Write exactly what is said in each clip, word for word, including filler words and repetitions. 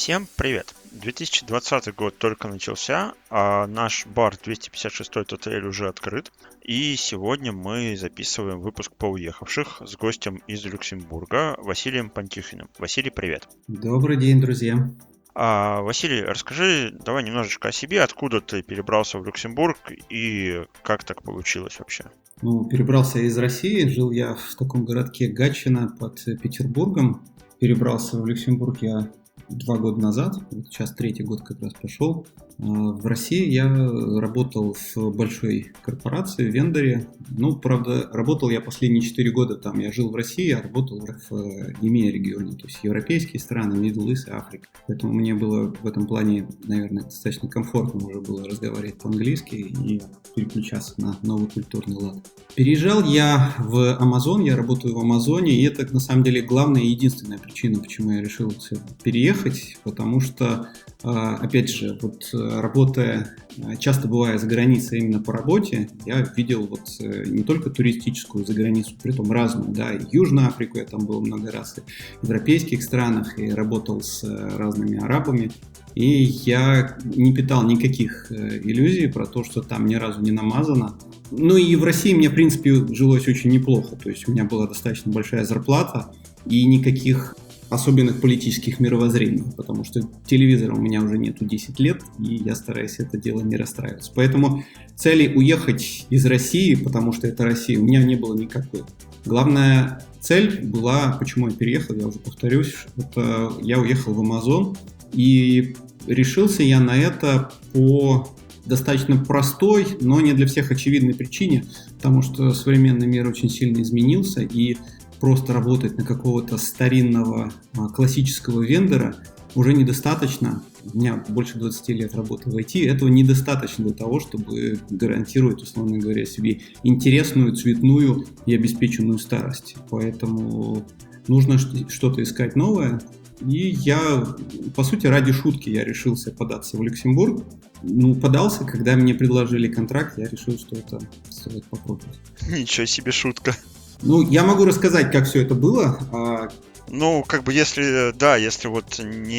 Всем привет! две тысячи двадцатый год только начался, а наш бар двести пятьдесят шестой Тотейль уже открыт. И сегодня мы записываем выпуск по уехавших с гостем из Люксембурга Василием Пантюхиным. Василий, привет! Добрый день, друзья! А, Василий, расскажи давай немножечко о себе, откуда ты перебрался в Люксембург и как так получилось вообще? Ну, перебрался из России, жил я в таком городке Гатчина под Петербургом. Перебрался в Люксембург я два года назад, вот сейчас третий год как раз пошел. В России я работал в большой корпорации, в вендоре. Ну, правда, работал я последние четыре года там. Я жил в России, а работал в и эм и эй регионе, то есть европейские страны, Middle East и Африка. Поэтому мне было в этом плане, наверное, достаточно комфортно уже было разговаривать по-английски и переключаться на новый культурный лад. Переезжал я в Amazon, я работаю в Амазоне, и это на самом деле главная и единственная причина, почему я решил переехать, потому что, опять же, вот работая, часто бывая за границей именно по работе, я видел вот не только туристическую за границу, притом разную, да, и Южную Африку я там был много раз, и в европейских странах, и работал с разными арабами, и я не питал никаких иллюзий про то, что там ни разу не намазано. Ну и в России мне, в принципе, жилось очень неплохо, то есть у меня была достаточно большая зарплата, и никаких особенных политических мировоззрений, потому что телевизора у меня уже нету десять лет, и я стараюсь это дело не расстраиваться. Поэтому цели уехать из России, потому что это Россия, у меня не было никакой. Главная цель была, почему я переехал, я уже повторюсь, это я уехал в Amazon, и решился я на это по достаточно простой, но не для всех очевидной причине, потому что современный мир очень сильно изменился, и просто работать на какого-то старинного классического вендора уже недостаточно. У меня больше двадцати лет работы в ай ти. Этого недостаточно для того, чтобы гарантировать, условно говоря, себе интересную, цветную и обеспеченную старость. Поэтому нужно что-то искать новое. И я, по сути, ради шутки я решился податься в Люксембург. Ну, подался, когда мне предложили контракт, я решил, что это стоит попробовать. Ничего себе шутка. Ну, я могу рассказать, как все это было. Ну, как бы если, да, если вот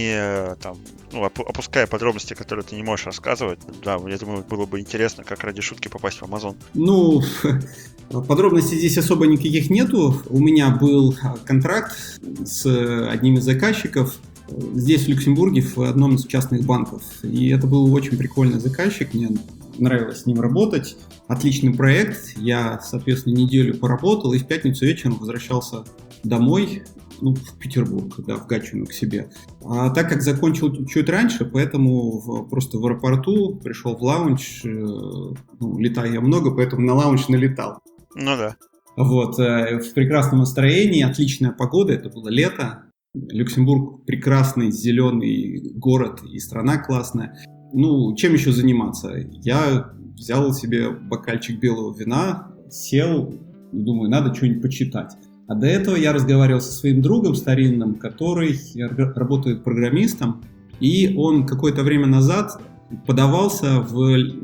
не там, ну, опуская подробности, которые ты не можешь рассказывать, да, я думаю, было бы интересно, как ради шутки попасть в Amazon. Ну, подробностей здесь особо никаких нету. У меня был контракт с одним из заказчиков здесь, в Люксембурге, в одном из частных банков. И это был очень прикольный заказчик, мне нравилось с ним работать. Отличный проект. Я, соответственно, неделю поработал и в пятницу вечером возвращался домой, ну, в Петербург, да, в Гатчину к себе. А так как закончил чуть раньше, поэтому в, просто в аэропорту пришел в лаунж. Э, ну, летаю я много, поэтому на лаунж налетал. Ну да. Вот, э, в прекрасном настроении, отличная погода, это было лето. Люксембург прекрасный, зеленый город и страна классная. Ну, чем еще заниматься? Я взял себе бокальчик белого вина, сел и думаю, надо что-нибудь почитать. А до этого я разговаривал со своим другом старинным, который работает программистом, и он какое-то время назад подавался в,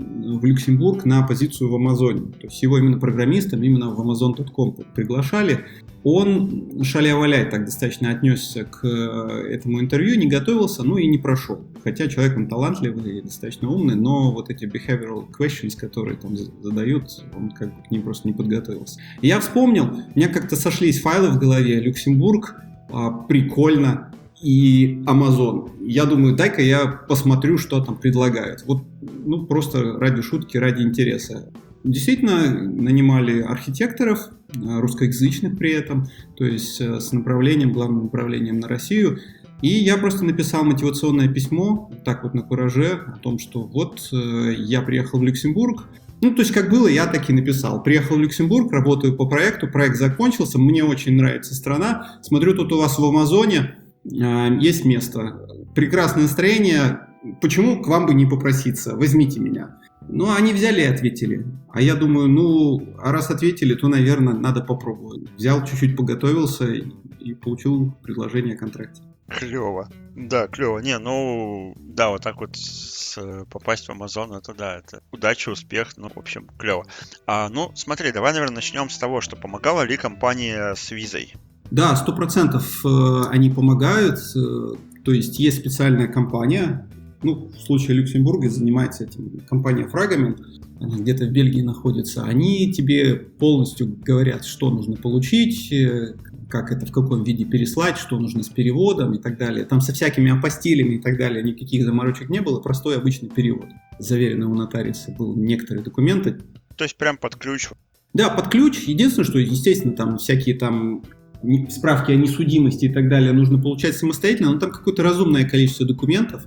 в Люксембург на позицию в Амазоне. То есть его именно программистом, именно в амазон точка ком приглашали. Он шаля-валяй так достаточно отнесся к этому интервью, не готовился, ну и не прошел. Хотя человек он талантливый и достаточно умный, но вот эти behavioral questions, которые там задают, он как бы к ним просто не подготовился. И я вспомнил, у меня как-то сошлись файлы в голове. Люксембург, а, прикольно, и Amazon. Я думаю, дай-ка я посмотрю, что там предлагают. Вот, ну, просто ради шутки, ради интереса. Действительно, нанимали архитекторов, русскоязычных при этом, то есть с направлением, главным направлением на Россию. И я просто написал мотивационное письмо, так вот на кураже, о том, что вот я приехал в Люксембург. Ну, то есть как было, я так и написал. Приехал в Люксембург, работаю по проекту, проект закончился, мне очень нравится страна. Смотрю, тут у вас в Амазоне есть место, прекрасное настроение, почему к вам бы не попроситься, возьмите меня. Ну, они взяли и ответили. А я думаю, ну, а раз ответили, то, наверное, надо попробовать. Взял, чуть-чуть поготовился и, и получил предложение о контракте. Клево. Да, клево. Не, ну, да, вот так вот с, попасть в Amazon, это да, это удача, успех, ну, в общем, клево. А, ну, смотри, давай, наверное, начнем с того, что помогала ли компания с визой? Да, сто процентов они помогают. То есть есть специальная компания, ну, в случае Люксембурга занимается этим компания Fragment, она где-то в Бельгии находится. Они тебе полностью говорят, что нужно получить, как это, в каком виде переслать, что нужно с переводом и так далее. Там со всякими апостилями и так далее никаких заморочек не было, простой обычный перевод. Заверенный у нотариуса был некоторые документы. То есть прям под ключ? Да, под ключ. Единственное, что, естественно, там всякие там справки о несудимости и так далее нужно получать самостоятельно, но там какое-то разумное количество документов,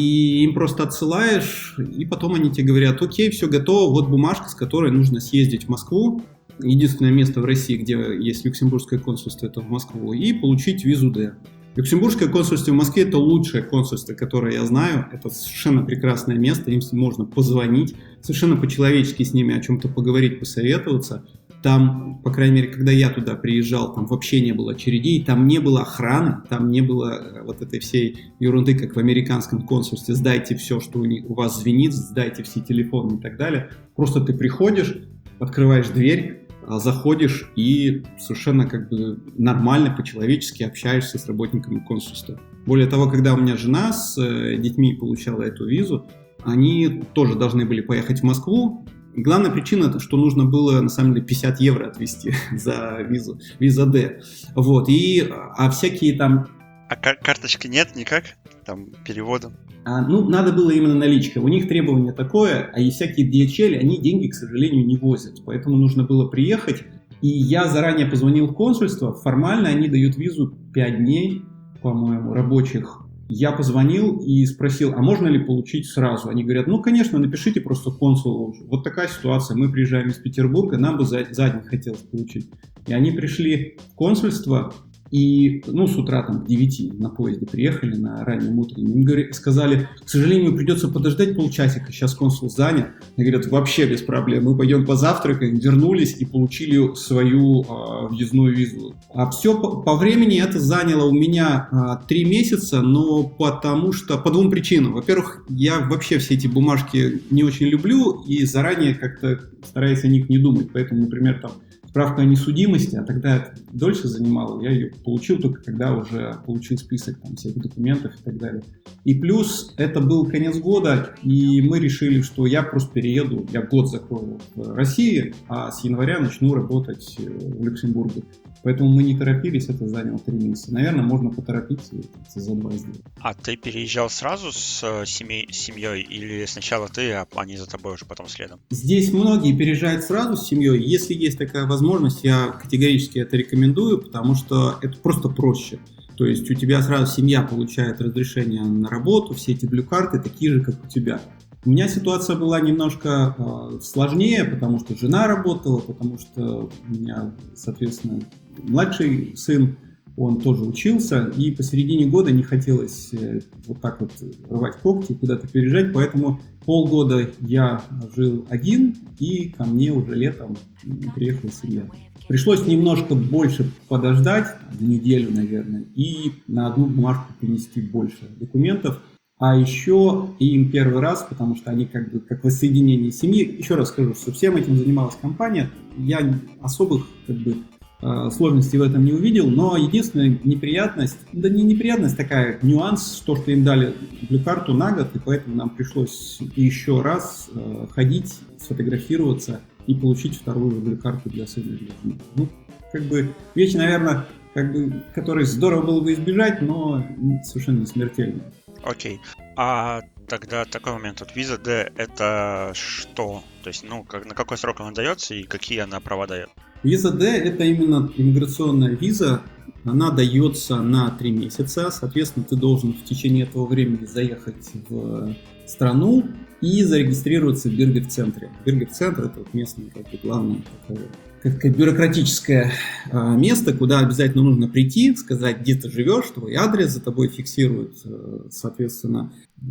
и им просто отсылаешь, и потом они тебе говорят: окей, все готово, вот бумажка, с которой нужно съездить в Москву, единственное место в России, где есть люксембургское консульство, это в Москву, и получить визу Д. Люксембургское консульство в Москве — это лучшее консульство, которое я знаю, это совершенно прекрасное место, им можно позвонить, совершенно по-человечески с ними о чем-то поговорить, посоветоваться. Там, по крайней мере, когда я туда приезжал, там вообще не было очередей, там не было охраны, там не было вот этой всей ерунды, как в американском консульстве: сдайте все, что у, них, у вас звенит, сдайте все телефоны и так далее. Просто ты приходишь, открываешь дверь, заходишь и совершенно как бы нормально, по-человечески общаешься с работниками консульства. Более того, когда у меня жена с детьми получала эту визу, они тоже должны были поехать в Москву. И главная причина, что нужно было, на самом деле, пятьдесят евро отвезти за визу, виза Д. Вот, и, а всякие там... А кар- карточки нет никак? Там переводом? А, ну, надо было именно наличка. У них требование такое, а и всякие ди эйч эл, они деньги, к сожалению, не возят. Поэтому нужно было приехать. И я заранее позвонил в консульство. Формально они дают визу пять дней, по-моему, рабочих. Я позвонил и спросил: а можно ли получить сразу? Они говорят: ну, конечно, напишите просто консулу. Вот такая ситуация, мы приезжаем из Петербурга, нам бы за, за день хотелось получить. И они пришли в консульство, и, ну, с утра там к девяти на поезде приехали, на раннем утреннем. Им говори, сказали: к сожалению, придется подождать полчасика, сейчас консул занят. Они говорят: вообще без проблем, мы пойдем позавтракаем. Вернулись и получили свою э, въездную визу. А все по, по времени это заняло у меня э, три месяца, но потому что, по двум причинам. Во-первых, я вообще все эти бумажки не очень люблю и заранее как-то стараюсь о них не думать. Поэтому, например, там справка о несудимости, а тогда это дольше занимало, я ее получил только когда уже получил список там всех документов и так далее. И плюс это был конец года, и мы решили, что я просто перееду, я год закрою в России, а с января начну работать в Люксембурге. Поэтому мы не торопились, это заняло три месяца. Наверное, можно поторопиться и за два сделать. А ты переезжал сразу с семей, семьей или сначала ты, а они за тобой уже потом следом? Здесь многие переезжают сразу с семьей. Если есть такая возможность, я категорически это рекомендую, потому что это просто проще. То есть у тебя сразу семья получает разрешение на работу, все эти блю-карты такие же, как у тебя. У меня ситуация была немножко э, сложнее, потому что жена работала, потому что у меня, соответственно, младший сын, он тоже учился, и посередине года не хотелось э, вот так вот рвать когти, куда-то переезжать, поэтому полгода я жил один, и ко мне уже летом приехала семья. Пришлось немножко больше подождать, неделю, наверное, и на одну бумажку принести больше документов. А еще им первый раз, потому что они как бы как воссоединение семьи. Еще раз скажу, что всем этим занималась компания. Я особых как бы сложностей в этом не увидел, но единственная неприятность, да не неприятность, такая нюанс, то, что им дали блю-карту на год, и поэтому нам пришлось еще раз ходить, сфотографироваться и получить вторую блю-карту для сына. Ну, как бы вещь, наверное, как бы, которой здорово было бы избежать, но совершенно не смертельная. Окей. А тогда такой момент. Вот виза Д — это что? То есть, ну, как, на какой срок она дается и какие она права дает? Виза Д — это именно иммиграционная виза. Она дается на три месяца. Соответственно, ты должен в течение этого времени заехать в страну и зарегистрироваться в Биргер-центре. Биргер-центр — это вот местное, как бы, главное такое, как бюрократическое а, место, куда обязательно нужно прийти, сказать, где ты живешь, твой адрес, за тобой фиксируют, соответственно,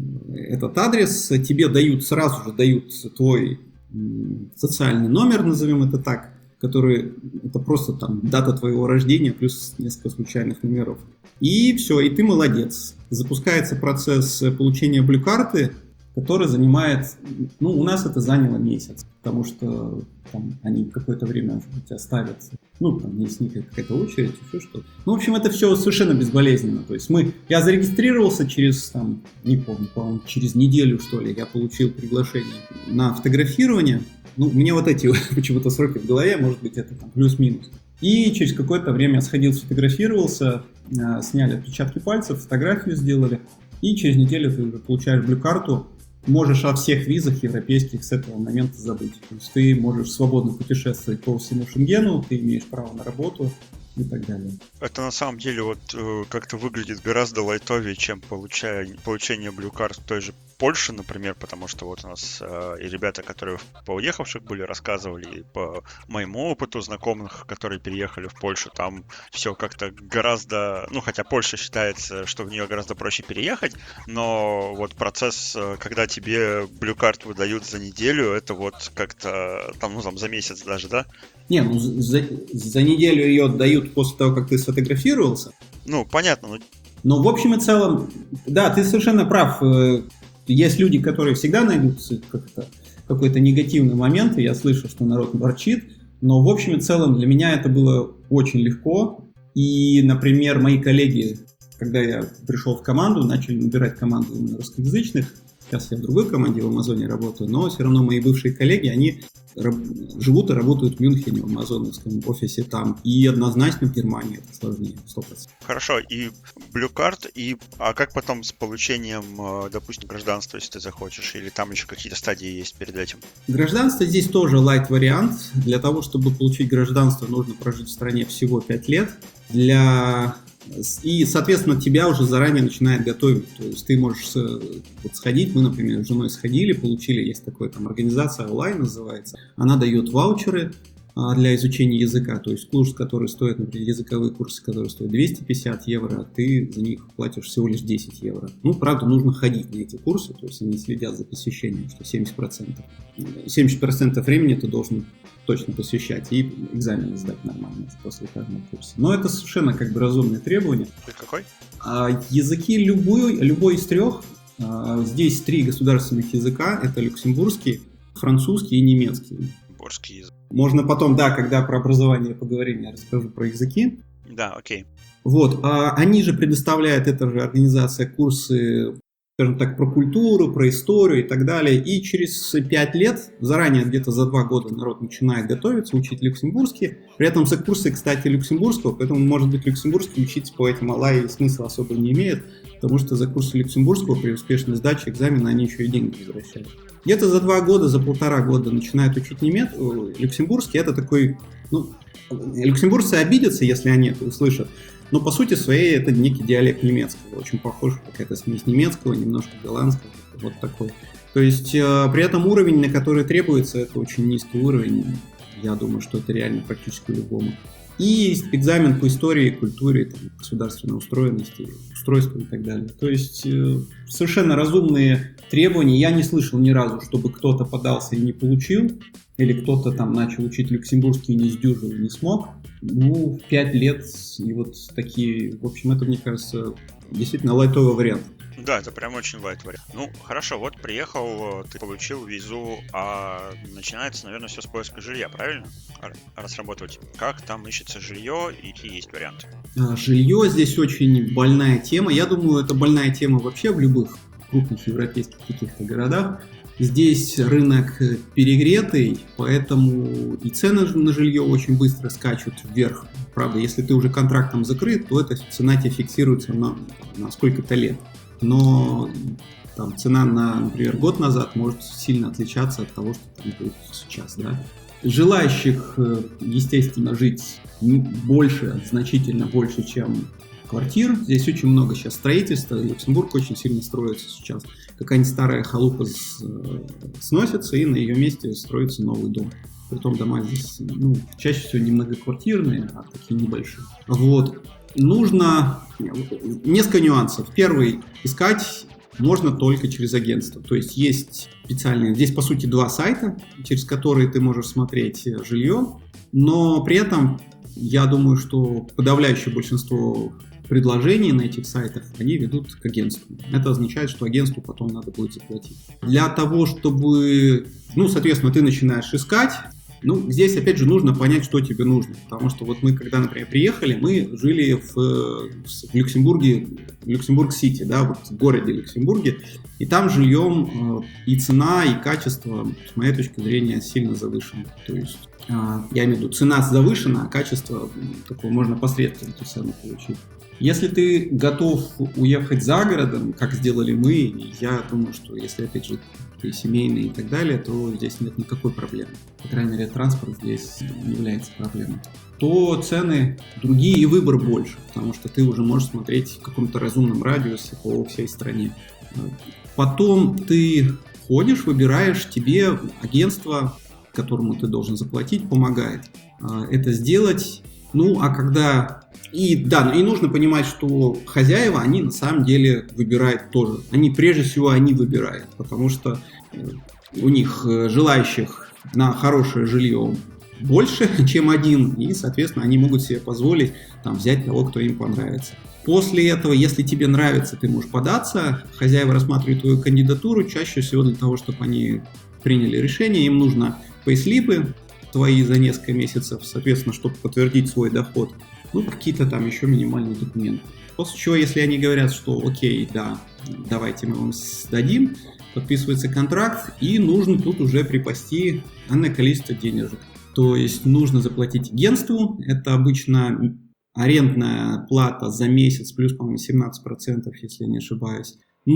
этот адрес, тебе дают, сразу же дают твой социальный номер, назовем это так, который, это просто там дата твоего рождения плюс несколько случайных номеров. И все, и ты молодец. Запускается процесс получения блю-карты, который занимает, ну, у нас это заняло месяц, потому что там, они какое-то время у тебя ставят, ну, там есть какая-то очередь, еще что-то. Ну, в общем, это все совершенно безболезненно. То есть мы, я зарегистрировался через, там, не помню, по-моему, через неделю, что ли, я получил приглашение на фотографирование. Ну, у меня вот эти почему-то сроки в голове, может быть, это там плюс-минус. И через какое-то время я сходил, сфотографировался, сняли отпечатки пальцев, фотографию сделали, и через неделю ты уже получаешь блю-карту. Можешь о всех визах европейских с этого момента забыть. То есть ты можешь свободно путешествовать по всему Шенгену, ты имеешь право на работу и так далее. Это на самом деле вот э, как-то выглядит гораздо лайтовее, чем получая, получение блю-карт в той же Польше, например, потому что вот у нас э, и ребята, которые по уехавших были, рассказывали, и по моему опыту знакомых, которые переехали в Польшу, там все как-то гораздо, ну, хотя Польша считается, что в нее гораздо проще переехать, но вот процесс, э, когда тебе блю-карт выдают за неделю, это вот как-то, там, ну, там, за месяц даже, да? Не, ну, за, за неделю ее отдают после того, как ты сфотографировался. Ну, понятно, но... Но в общем и целом, да, ты совершенно прав. Есть люди, которые всегда найдут как-то какой-то негативный момент, и я слышу, что народ ворчит, но в общем и целом для меня это было очень легко. И, например, мои коллеги, когда я пришел в команду, начали набирать команду именно русскоязычных. Сейчас я в другой команде в Амазоне работаю, но все равно мои бывшие коллеги, они раб- живут и работают в Мюнхене, в амазоновском офисе там. И однозначно в Германии это сложнее, сто процентов. Хорошо, и блю-карт, и а как потом с получением, допустим, гражданства, если ты захочешь, или там еще какие-то стадии есть перед этим? Гражданство здесь тоже лайт-вариант. Для того, чтобы получить гражданство, нужно прожить в стране всего пять лет. Для... И, соответственно, тебя уже заранее начинает готовить. То есть ты можешь вот сходить, мы, например, с женой сходили, получили, есть такая там организация онлайн называется, она дает ваучеры для изучения языка, то есть курс, который стоит, например, языковые курсы, которые стоят двести пятьдесят евро, а ты за них платишь всего лишь десять евро. Ну, правда, нужно ходить на эти курсы, то есть они следят за посещением, что семьдесят процентов. семьдесят процентов времени ты должен точно посвящать и экзамены сдать нормально после каждого курса. Но это совершенно как бы разумные требования. Какой? А языки любой, любой из трех. А, здесь три государственных языка. Это люксембургский, французский и немецкий. Люксембургский язык. Можно потом, да, когда про образование поговорим, я расскажу про языки. Да, окей. Вот, а они же предоставляют, эта же организация, курсы, скажем так, про культуру, про историю и так далее. И через пять лет, заранее где-то за два года народ начинает готовиться, учить люксембургский. При этом за курсы, кстати, люксембургского, поэтому, может быть, люксембургский учить по этим алай смысла особо не имеет, потому что за курсы люксембургского при успешной сдаче экзамена они еще и деньги возвращают. Где-то за два года, за полтора года начинают учить немец... люксембургский. Это такой... Ну, люксембуржцы обидятся, если они это услышат. Но по сути своей это некий диалект немецкого, очень похож, какая-то смесь немецкого, немножко голландского, вот такой. То есть э, при этом уровень, на который требуется, это очень низкий уровень. Я думаю, что это реально практически любому. И экзамен по истории, культуре, там, государственной устроенности, устройству и так далее. То есть э, совершенно разумные требования. Я не слышал ни разу, чтобы кто-то подался и не получил, или кто-то там начал учить люксембургский и не сдюжил, и не смог. Ну, пять лет, и вот такие, в общем, это, мне кажется, действительно лайтовый вариант. Да, это прям очень лайт вариант. Ну, хорошо, вот приехал, ты получил визу, а начинается, наверное, все с поиска жилья, правильно? Раз работать. Как там ищется жилье и какие есть варианты? Жилье здесь очень больная тема. Я думаю, это больная тема вообще в любых крупных европейских каких-то городах. Здесь рынок перегретый, поэтому и цены на жилье очень быстро скачут вверх. Правда, если ты уже контрактом закрыт, то эта цена тебе фиксируется на, на сколько-то лет. Но там, цена на, например, год назад может сильно отличаться от того, что там будет сейчас. Да? Желающих, естественно, жить больше, значительно больше, чем квартир. Здесь очень много сейчас строительства. Люксембург очень сильно строится сейчас. Какая-нибудь старая халупа сносится, и на ее месте строится новый дом. Притом дома здесь, ну, чаще всего не многоквартирные, а такие небольшие. Вот. Нужно несколько нюансов. Первый, искать можно только через агентство. То есть есть специальные, здесь по сути два сайта, через которые ты можешь смотреть жилье, но при этом я думаю, что подавляющее большинство предложений на этих сайтах, они ведут к агентству. Это означает, что агентству потом надо будет заплатить. Для того, чтобы, ну, соответственно, ты начинаешь искать. Ну, здесь, опять же, нужно понять, что тебе нужно. Потому что вот мы, когда, например, приехали, мы жили в, в Люксембурге, Люксембург-Сити, да, вот в городе Люксембурге, и там жильем и цена, и качество, с моей точки зрения, сильно завышены. То есть, я имею в виду, цена завышена, а качество такое можно посредственно цену получить. Если ты готов уехать за городом, как сделали мы, я думаю, что если, опять же, ты семейный и так далее, то здесь нет никакой проблемы. По крайней мере, транспорт здесь не является проблемой. То цены другие и выбор больше, потому что ты уже можешь смотреть в каком-то разумном радиусе по всей стране. Потом ты ходишь, выбираешь, тебе агентство, которому ты должен заплатить, помогает это сделать. Ну, а когда... И да, и нужно понимать, что хозяева, они на самом деле выбирают тоже. Они, прежде всего, они выбирают, потому что у них желающих на хорошее жилье больше, чем один, и, соответственно, они могут себе позволить там, взять того, кто им понравится. После этого, если тебе нравится, ты можешь податься, хозяева рассматривают твою кандидатуру, чаще всего для того, чтобы они приняли решение, им нужно пейслипы твои за несколько месяцев, соответственно, чтобы подтвердить свой доход. Ну, какие-то там еще минимальные документы. После чего, если они говорят, что окей, да, давайте мы вам сдадим, подписывается контракт, и нужно тут уже припасти энное количество денежек. То есть нужно заплатить агентству, это обычно арендная плата за месяц, плюс, по-моему, семнадцать процентов, если я не ошибаюсь.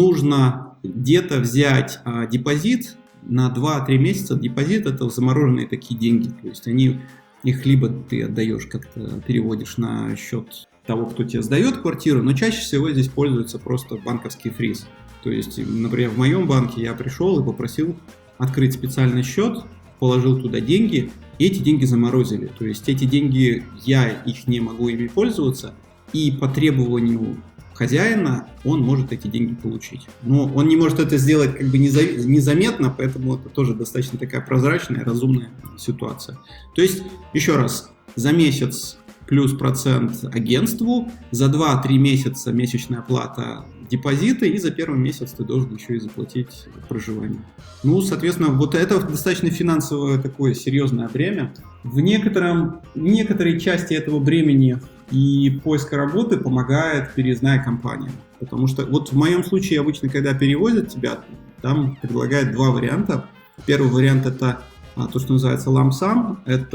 Нужно где-то взять а, депозит на два-три месяца. Депозит — это замороженные такие деньги, то есть они... Их либо ты отдаешь, как-то переводишь на счет того, кто тебе сдает квартиру, но чаще всего здесь пользуется просто банковский фриз. То есть, например, в моем банке я пришел и попросил открыть специальный счет, положил туда деньги, и эти деньги заморозили. То есть эти деньги, я их не могу ими пользоваться, и по требованию хозяина он может эти деньги получить. Но он не может это сделать как бы незаметно, поэтому это тоже достаточно такая прозрачная, разумная ситуация. То есть, еще раз, за месяц плюс процент агентству, за два-три месяца месячная плата депозита, и за первый месяц ты должен еще и заплатить проживание. Ну, соответственно, вот это достаточно финансовое такое серьезное бремя. В некотором, в некоторой части этого бремени и поиска работы помогает переездная компания. Потому что вот в моем случае обычно, когда перевозят тебя, там предлагают два варианта. Первый вариант — это а, то, что называется ламсам.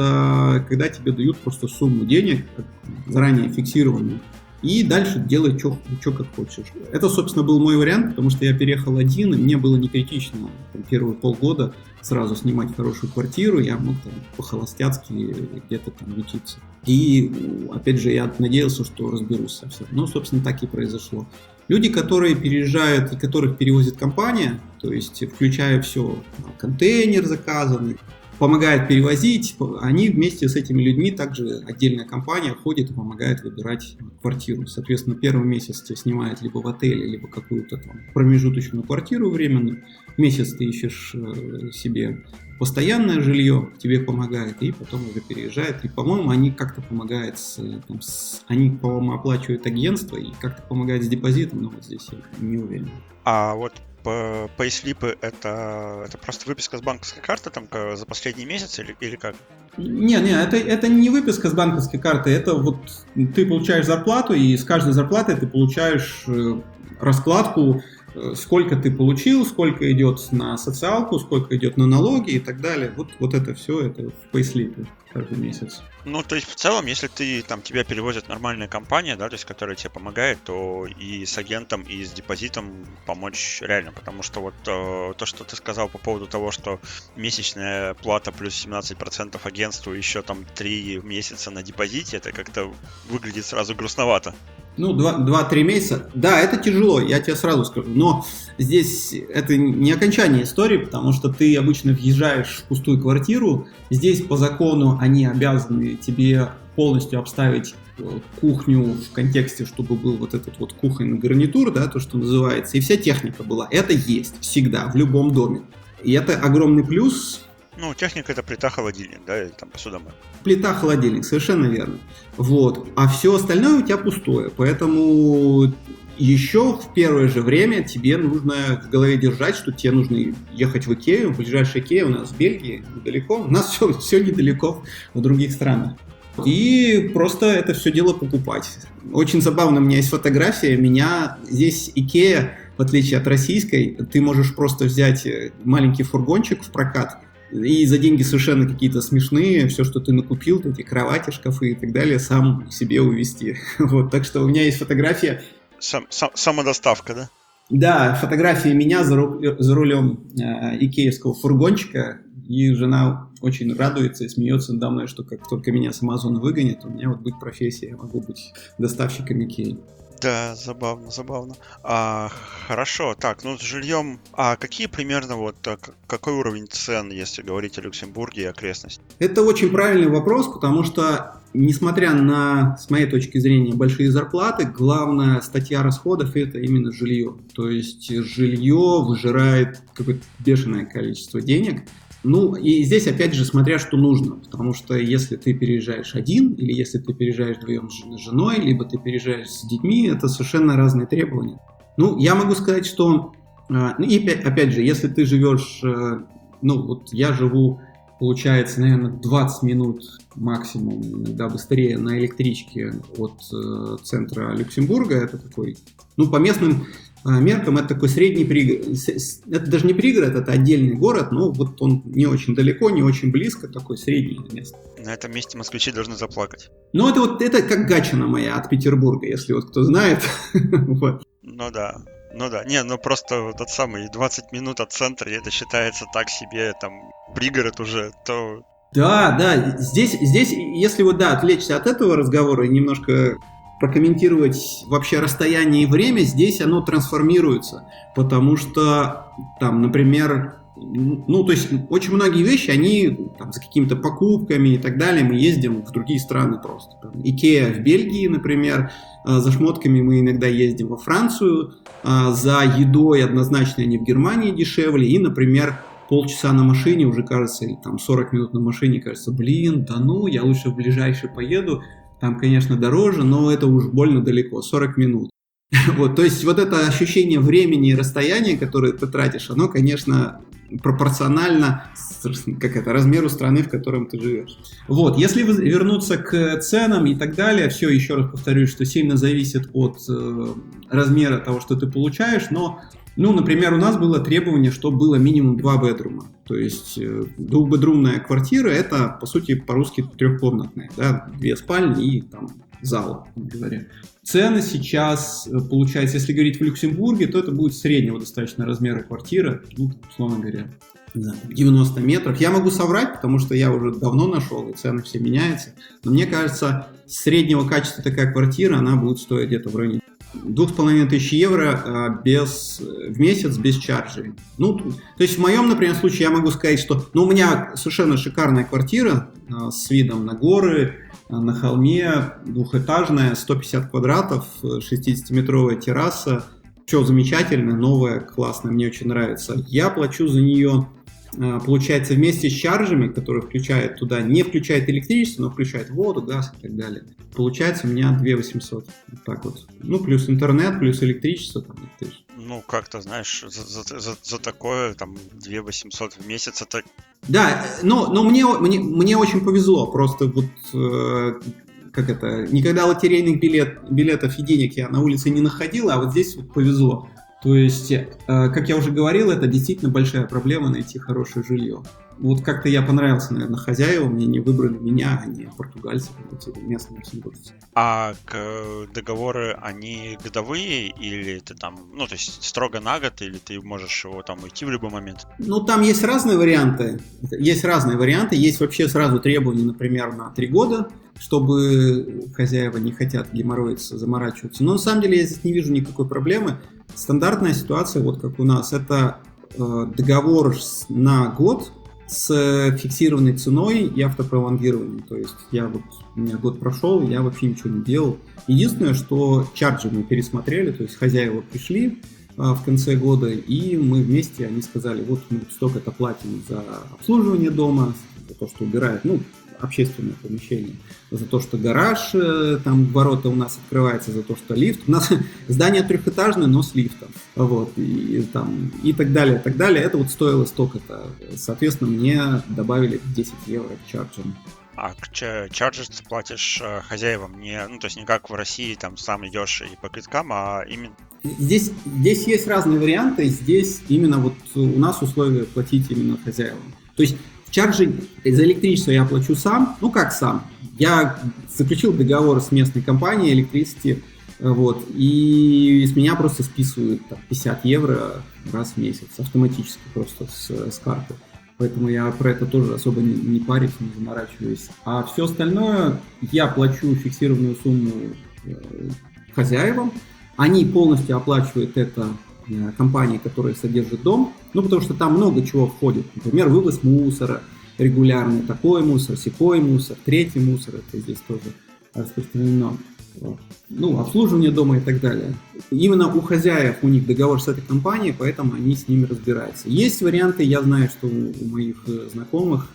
Это когда тебе дают просто сумму денег, заранее фиксированную, и дальше делай, что как хочешь. Это, собственно, был мой вариант, потому что я переехал один, и мне было не критично там, первые полгода сразу снимать хорошую квартиру, я мог там по-холостяцки где-то там ютиться. И, опять же, я надеялся, что разберусь со всем. Ну, собственно, так и произошло. Люди, которые переезжают и которых перевозит компания, то есть включая все, контейнер заказанный, помогает перевозить, они вместе с этими людьми, также отдельная компания ходит и помогает выбирать квартиру. Соответственно, первый месяц тебя снимают либо в отеле, либо какую-то там промежуточную квартиру временную. Месяц ты ищешь себе постоянное жилье, тебе помогает, и потом уже переезжает. И, по-моему, они как-то помогают, с, там, с, они, по-моему, оплачивают агентство и как-то помогают с депозитом, но вот здесь я не уверен. А вот пейслипы — это, это просто выписка с банковской карты там за последний месяц или, или как? Не, не, это, это не выписка с банковской карты, это вот ты получаешь зарплату, и с каждой зарплаты ты получаешь раскладку, сколько ты получил, сколько идет на социалку, сколько идет на налоги и так далее. Вот, вот это все, это в пейслипе каждый месяц. Ну, то есть в целом, если ты там тебя перевозит нормальная компания, да, то есть которая тебе помогает, то и с агентом, и с депозитом помочь реально, потому что вот э, то, что ты сказал по поводу того, что месячная плата плюс семнадцать процентов агентству, еще там три месяца на депозите, это как-то выглядит сразу грустновато. Ну, два-три месяца. Да, это тяжело, я тебе сразу скажу. Но здесь это не окончание истории, потому что ты обычно въезжаешь в пустую квартиру. Здесь по закону они обязаны тебе полностью обставить кухню в контексте, чтобы был вот этот вот кухонный гарнитур, да, то, что называется. И вся техника была. Это есть всегда, в любом доме. И это огромный плюс. Ну, техника — это плита-холодильник, да, или там посудомойка. Плита-холодильник, совершенно верно. Вот. А все остальное у тебя пустое. Поэтому еще в первое же время тебе нужно в голове держать, что тебе нужно ехать в Икею. Ближайшая Икея у нас в Бельгии, недалеко. У нас все, все недалеко в других странах. И просто это все дело покупать. Очень забавно, у меня есть фотография. Меня здесь Икея, в отличие от российской, ты можешь просто взять маленький фургончик в прокат и за деньги совершенно какие-то смешные, все, что ты накупил, эти кровати, шкафы и так далее, сам себе увезти. Вот, так что у меня есть фотография. Сам, сам, самодоставка, да? Да, фотография меня за, ру, за рулем э, икеевского фургончика, и жена очень радуется и смеется надо мной, что как только меня с Амазона выгонят, у меня вот будет профессия, я могу быть доставщиком Икеи. Да, забавно, забавно. А, хорошо, так, ну с жильем, а какие примерно вот, так, какой уровень цен, если говорить о Люксембурге и окрестностях? Это очень правильный вопрос, потому что, несмотря на, с моей точки зрения, большие зарплаты, главная статья расходов — это именно жилье. То есть жилье выжирает какое-то бешеное количество денег. Ну, и здесь, опять же, смотря что нужно, потому что если ты переезжаешь один, или если ты переезжаешь вдвоем с женой, либо ты переезжаешь с детьми, это совершенно разные требования. Ну, я могу сказать, что, ну, и опять же, если ты живешь, ну, вот я живу, получается, наверное, двадцать минут максимум, иногда быстрее на электричке от центра Люксембурга, это такой, ну, по местным меркам это такой средний пригород. Это даже не пригород, это отдельный город, но вот он не очень далеко, не очень близко, такой среднее место. На этом месте москвичи должны заплакать. Ну, это вот это как Гатчина моя от Петербурга, если вот кто знает. Ну да, ну да. Не, ну просто вот тот самый двадцать минут от центра, это считается так себе, там, пригород уже, то... Да, да, здесь, здесь, если вот, да, отвлечься от этого разговора и немножко прокомментировать вообще расстояние и время, здесь оно трансформируется, потому что там, например, ну, то есть очень многие вещи, они там, за какими-то покупками и так далее, мы ездим в другие страны просто. Там, Икеа в Бельгии, например, за шмотками мы иногда ездим во Францию, за едой однозначно они в Германии дешевле, и, например, полчаса на машине уже кажется, или там сорок минут на машине кажется, блин, да ну, я лучше в ближайший поеду. Там, конечно, дороже, но это уж больно далеко, сорок минут. Вот, то есть вот это ощущение времени и расстояния, которое ты тратишь, оно, конечно, пропорционально как это, размеру страны, в котором ты живешь. Вот, если вернуться к ценам и так далее, все, еще раз повторюсь, что сильно зависит от э, размера того, что ты получаешь, но, ну, например, у нас было требование, чтобы было минимум два бедрума. То есть двухбедрумная квартира — это, по сути, по-русски трехкомнатная, да, две спальни и там зал, говоря. Цены сейчас, получается, если говорить в Люксембурге, то это будет среднего достаточно размера квартира, ну, условно говоря, девяносто метров. Я могу соврать, потому что я уже давно нашел, и цены все меняются, но мне кажется, среднего качества такая квартира, она будет стоить где-то в районе две с половиной тысячи евро без, в месяц без чарджей. Ну, то есть в моем, например, случае я могу сказать, что ну, у меня совершенно шикарная квартира а, с видом на горы, а, на холме, двухэтажная, сто пятьдесят квадратов, шестидесятиметровая терраса. Все замечательно, новая, классная, мне очень нравится. Я плачу за нее, а, получается, вместе с чарджами, которые включают туда, не включает электричество, но включает воду, газ и так далее. Получается у меня две тысячи восемьсот. Вот так вот. Ну, плюс интернет, плюс электричество. Там, ну, как-то, знаешь, за, за, за, за такое, там, две тысячи восемьсот в месяц, это... Да, но, но мне, мне, мне очень повезло. Просто вот, э, как это, никогда лотерейных билет, билетов и денег я на улице не находил, а вот здесь вот повезло. То есть, э, как я уже говорил, это действительно большая проблема найти хорошее жилье. Вот как-то я понравился, наверное, хозяевам, мне не выбрали меня, а не португальцев, эти местные люксембуржцы. А договоры, они годовые или ты там, ну, то есть строго на год, или ты можешь его там уйти в любой момент? Ну, там есть разные варианты. Есть разные варианты. Есть вообще сразу требования, например, на три года, чтобы хозяева не хотят геморроиться, заморачиваться. Но на самом деле я здесь не вижу никакой проблемы. Стандартная ситуация, вот как у нас, это э, договор на год с фиксированной ценой и автопролонгированием. То есть я вот, у меня год прошел, я вообще ничего не делал. Единственное, что чарджи мы пересмотрели, то есть хозяева пришли, в конце года, и мы вместе, они сказали, вот мы столько-то платим за обслуживание дома, за то, что убирают, ну, общественное помещение, за то, что гараж, там ворота у нас открываются, за то, что лифт. У нас здание трехэтажное, но с лифтом. Вот, и, там, и так далее, и так далее. Это вот стоило столько-то. Соответственно, мне добавили десять евро к чарджам. А чарджи ты платишь э, хозяевам, не, ну, то есть не как в России, там сам идешь и по квиткам, а именно... Здесь, здесь есть разные варианты. Здесь именно вот у нас условия платить именно хозяевам. То есть чарджи за электричество я плачу сам, ну как сам. Я заключил договор с местной компанией Electricity, вот, и с меня просто списывают там, пятьдесят евро раз в месяц, автоматически просто с, с карты. Поэтому я про это тоже особо не, не парюсь, не заморачиваюсь. А все остальное я плачу фиксированную сумму э, хозяевам. Они полностью оплачивают это э, компании, которые содержат дом. Ну, потому что там много чего входит. Например, вывоз мусора регулярный, такой мусор, сякой мусор, третий мусор. Это здесь тоже распространено. Ну, обслуживание дома и так далее. Именно у хозяев у них договор с этой компанией, поэтому они с ними разбираются. Есть варианты, я знаю, что у моих знакомых,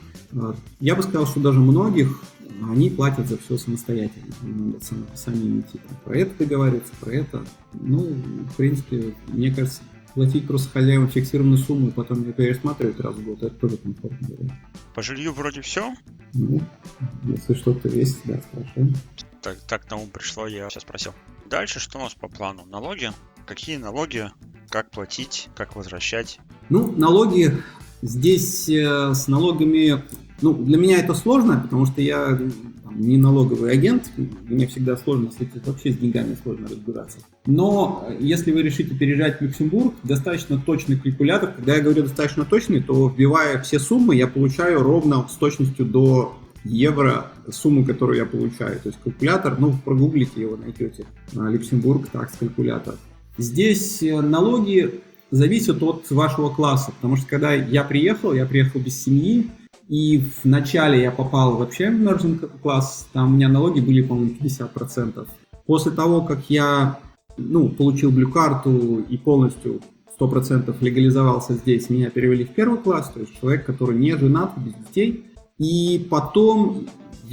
я бы сказал, что даже многих, они платят за все самостоятельно. Они надо сами идти там, про это договариваться, про это. Ну, в принципе, мне кажется, платить просто хозяевам фиксированную сумму и потом ее пересматривать раз в год, это тоже комфортно. По жилью вроде все. Ну, если что-то есть, да, спрашиваем. Так, так на ум пришло, я сейчас спросил. Дальше что у нас по плану? Налоги? Какие налоги? Как платить? Как возвращать? Ну, налоги здесь э, с налогами... Ну, для меня это сложно, потому что я там, не налоговый агент. Мне всегда сложно, с этим, вообще с деньгами сложно разбираться. Но если вы решите переезжать в Люксембург, достаточно точный калькулятор. Когда я говорю достаточно точный, то вбивая все суммы, я получаю ровно с точностью до евро сумму, которую я получаю. То есть калькулятор, ну, прогуглите его, найдете. Люксембург, такс калькулятор. Здесь налоги зависят от вашего класса, потому что когда я приехал, я приехал без семьи, и вначале я попал вообще в emerging класс, там у меня налоги были, по-моему, пятьдесят процентов. После того, как я, ну, получил блю-карту и полностью сто процентов легализовался здесь, меня перевели в первый класс, то есть человек, который не женат, без детей. И потом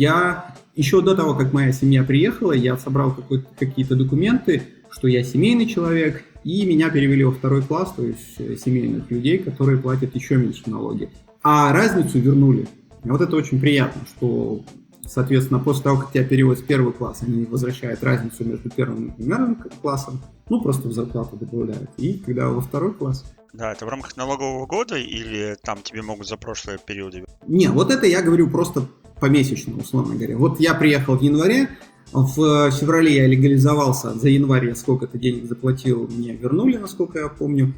я, еще до того, как моя семья приехала, я собрал какие-то документы, что я семейный человек, и меня перевели во второй класс, то есть семейных людей, которые платят еще меньше налоги. А разницу вернули. И вот это очень приятно, что, соответственно, после того, как тебя переводят в первый класс, они возвращают разницу между первым и вторым классом, ну, просто в зарплату добавляют. И когда во второй класс... Да, это в рамках налогового года или там тебе могут за прошлые периоды? Не, вот это я говорю просто помесячно, условно говоря. Вот я приехал в январе, в феврале я легализовался, за январь я сколько-то денег заплатил, мне вернули, насколько я помню,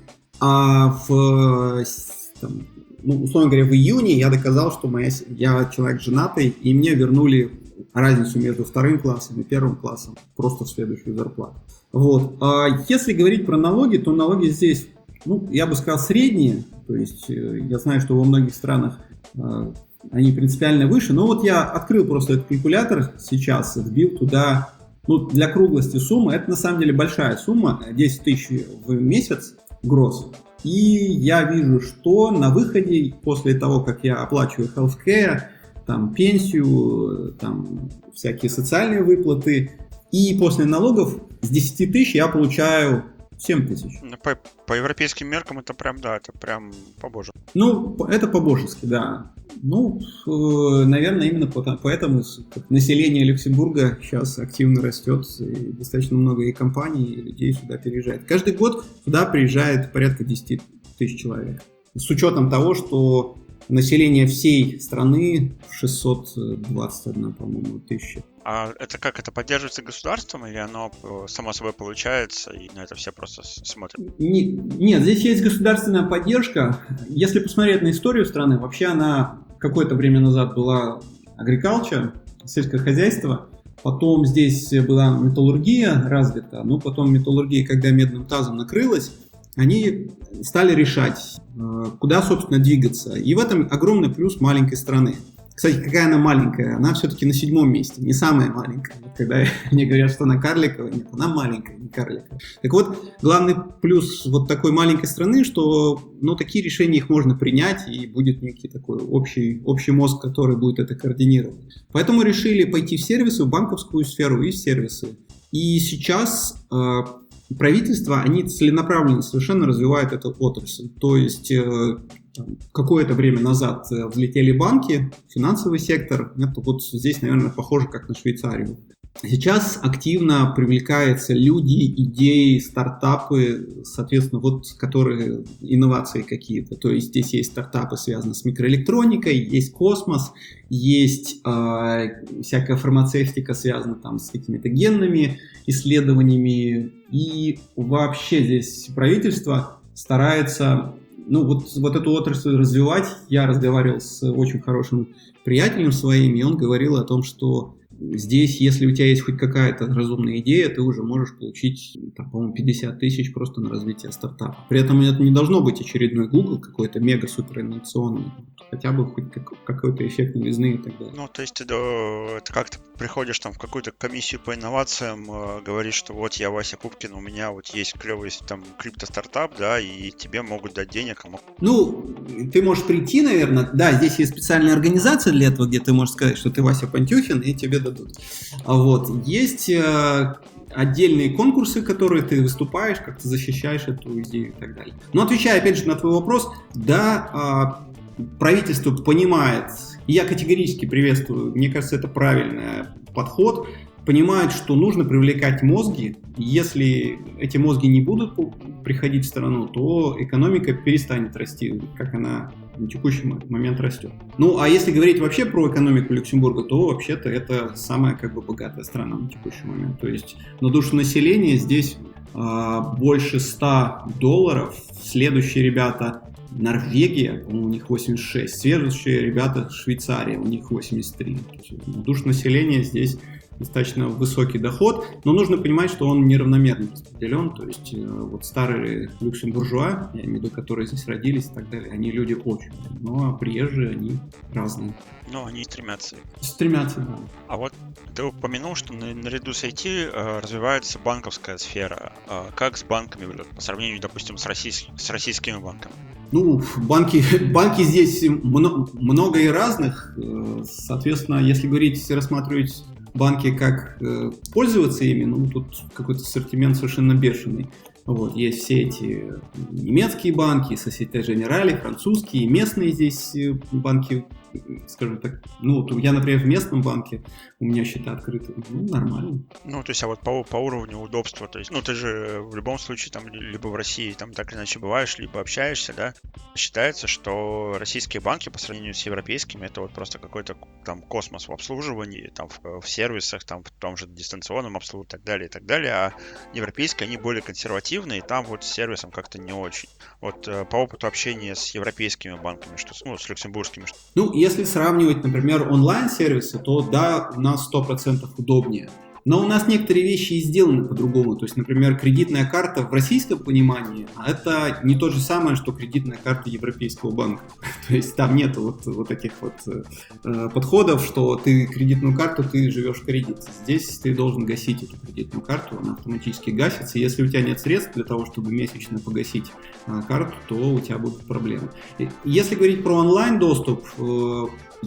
а в... Там, ну, условно говоря, в июне я доказал, что моя, я человек женатый, и мне вернули разницу между вторым классом и первым классом просто в следующую зарплату. Вот. А если говорить про налоги, то налоги здесь, ну, я бы сказал, средние. То есть я знаю, что во многих странах э, они принципиально выше. Но вот я открыл просто этот калькулятор сейчас, вбил туда, ну, для круглости суммы, это на самом деле большая сумма, десять тысяч в месяц, гросс. И я вижу, что на выходе, после того, как я оплачиваю healthcare, там, пенсию, там, всякие социальные выплаты, и после налогов с десяти тысяч я получаю семь тысяч. По, по европейским меркам это прям, да, это прям по-божески. Ну, это по-божески, да. Ну, наверное, именно поэтому население Люксембурга сейчас активно растет, и достаточно много и компаний, и людей сюда переезжает. Каждый год сюда приезжает порядка десять тысяч человек. С учетом того, что население всей страны шестьсот двадцать одна, по-моему, тысяча. А это как, это поддерживается государством или оно само собой получается, и на это все просто смотрят? Не, нет, здесь есть государственная поддержка. Если посмотреть на историю страны, вообще она какое-то время назад была agriculture, сельское хозяйство, потом здесь была металлургия развита, но потом металлургия, когда медным тазом накрылась, они стали решать, куда, собственно, двигаться. И в этом огромный плюс маленькой страны. Кстати, какая она маленькая? Она все-таки на седьмом месте, не самая маленькая. Когда мне говорят, что она карликовая, нет, она маленькая, не карликовая. Так вот, главный плюс вот такой маленькой страны, что ну, такие решения их можно принять, и будет некий такой общий, общий мозг, который будет это координировать. Поэтому решили пойти в сервисы, в банковскую сферу и в сервисы. И сейчас э, правительство, они целенаправленно совершенно развивают эту отрасль. То есть э, какое-то время назад взлетели банки, финансовый сектор. Это вот здесь, наверное, похоже как на Швейцарию. Сейчас активно привлекаются люди, идеи, стартапы, соответственно, вот которые инновации какие-то. То есть здесь есть стартапы, связанные с микроэлектроникой, есть космос, есть э, всякая фармацевтика, связанная там с какими-то генными исследованиями. И вообще здесь правительство старается ну, вот, вот эту отрасль развивать. Я разговаривал с очень хорошим приятелем своим, и он говорил о том, что здесь, если у тебя есть хоть какая-то разумная идея, ты уже можешь получить, там, по-моему, пятьдесят тысяч просто на развитие стартапа. При этом это не должно быть очередной Google, какой-то мега-супер инновационный, хотя бы хоть какой-то эффект новизны и так далее. Ну, то есть ты, ты как-то приходишь там в какую-то комиссию по инновациям, говоришь, что вот я Вася Пупкин, у меня вот есть клевый там крипто-стартап, да, и тебе могут дать денег. Ну, ты можешь прийти, наверное, да, здесь есть специальная организация для этого, где ты можешь сказать, что ты Вася Пантюхин, и тебе дадут. Вот. Есть э, отдельные конкурсы, которые ты выступаешь, как ты защищаешь эту идею и так далее. Но отвечая опять же на твой вопрос, да, э, правительство понимает, и я категорически приветствую, мне кажется, это правильный подход, понимают, что нужно привлекать мозги. Если эти мозги не будут приходить в страну, то экономика перестанет расти, как она на текущий момент растет. Ну, а если говорить вообще про экономику Люксембурга, то вообще-то это самая как бы богатая страна на текущий момент. То есть на душу населения здесь э, больше ста долларов. Следующие ребята Норвегия, у них восемьдесят шесть. Следующие ребята Швейцария, у них восемьдесят три. На душу населения здесь достаточно высокий доход, но нужно понимать, что он неравномерно распределен, то есть э, вот старые люксембуржуа, я имею в виду, которые здесь родились и так далее, они люди очень, ну а приезжие, они разные. Ну, они стремятся. Стремятся, да. А вот ты упомянул, что наряду с ай ти э, развивается банковская сфера. Э, как с банками по сравнению, допустим, с, российс... с российскими банками? Ну, банки, банки здесь много, много и разных, соответственно, если говорить, рассматривать банки, как э, пользоваться ими, ну, тут какой-то ассортимент совершенно бешеный. Вот, есть все эти немецкие банки, Société Générale, французские, местные здесь банки, скажем так, ну, вот я, например, в местном банке, у меня счета открыты, ну, нормально. Ну, то есть, а вот по, по уровню удобства, то есть, ну, ты же в любом случае, там, либо в России, там, так или иначе бываешь, либо общаешься, да, считается, что российские банки по сравнению с европейскими, это вот просто какой-то, там, космос в обслуживании, там, в, в сервисах, там, в том же дистанционном обслуживании и так далее, и так далее, а европейские, они более консервативные, и там вот с сервисом как-то не очень. Вот по опыту общения с европейскими банками, что, ну, с люксембургскими. Ну, если сравнивать, например, онлайн-сервисы, то да, у нас сто процентов удобнее. Но у нас некоторые вещи и сделаны по-другому. То есть, например, кредитная карта в российском понимании, это не то же самое, что кредитная карта Европейского банка. То есть там нет вот, вот таких вот э, подходов, что ты кредитную карту, ты живешь в кредит. Здесь ты должен гасить эту кредитную карту, она автоматически гасится. Если у тебя нет средств для того, чтобы месячно погасить э, карту, то у тебя будут проблемы. Если говорить про онлайн-доступ, э,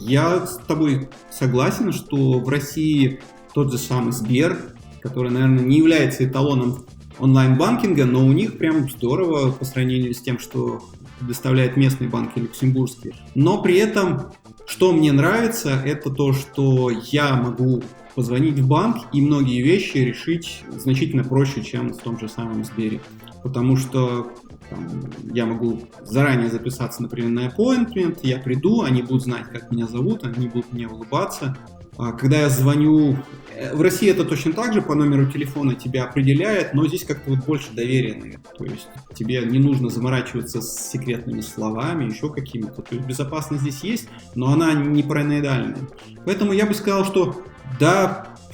я с тобой согласен, что в России тот же самый Сбер, который, наверное, не является эталоном онлайн-банкинга, но у них прям здорово по сравнению с тем, что предоставляют местные банки люксембургские. Но при этом, что мне нравится, это то, что я могу позвонить в банк и многие вещи решить значительно проще, чем в том же самом Сбере. Потому что там, я могу заранее записаться, например, на appointment, я приду, они будут знать, как меня зовут, они будут мне улыбаться. Когда я звоню, в России это точно так же, по номеру телефона тебя определяет, но здесь как-то вот больше доверия, наверное. То есть тебе не нужно заморачиваться с секретными словами, еще какими-то. То есть безопасность здесь есть, но она не параноидальная. Поэтому я бы сказал, что да,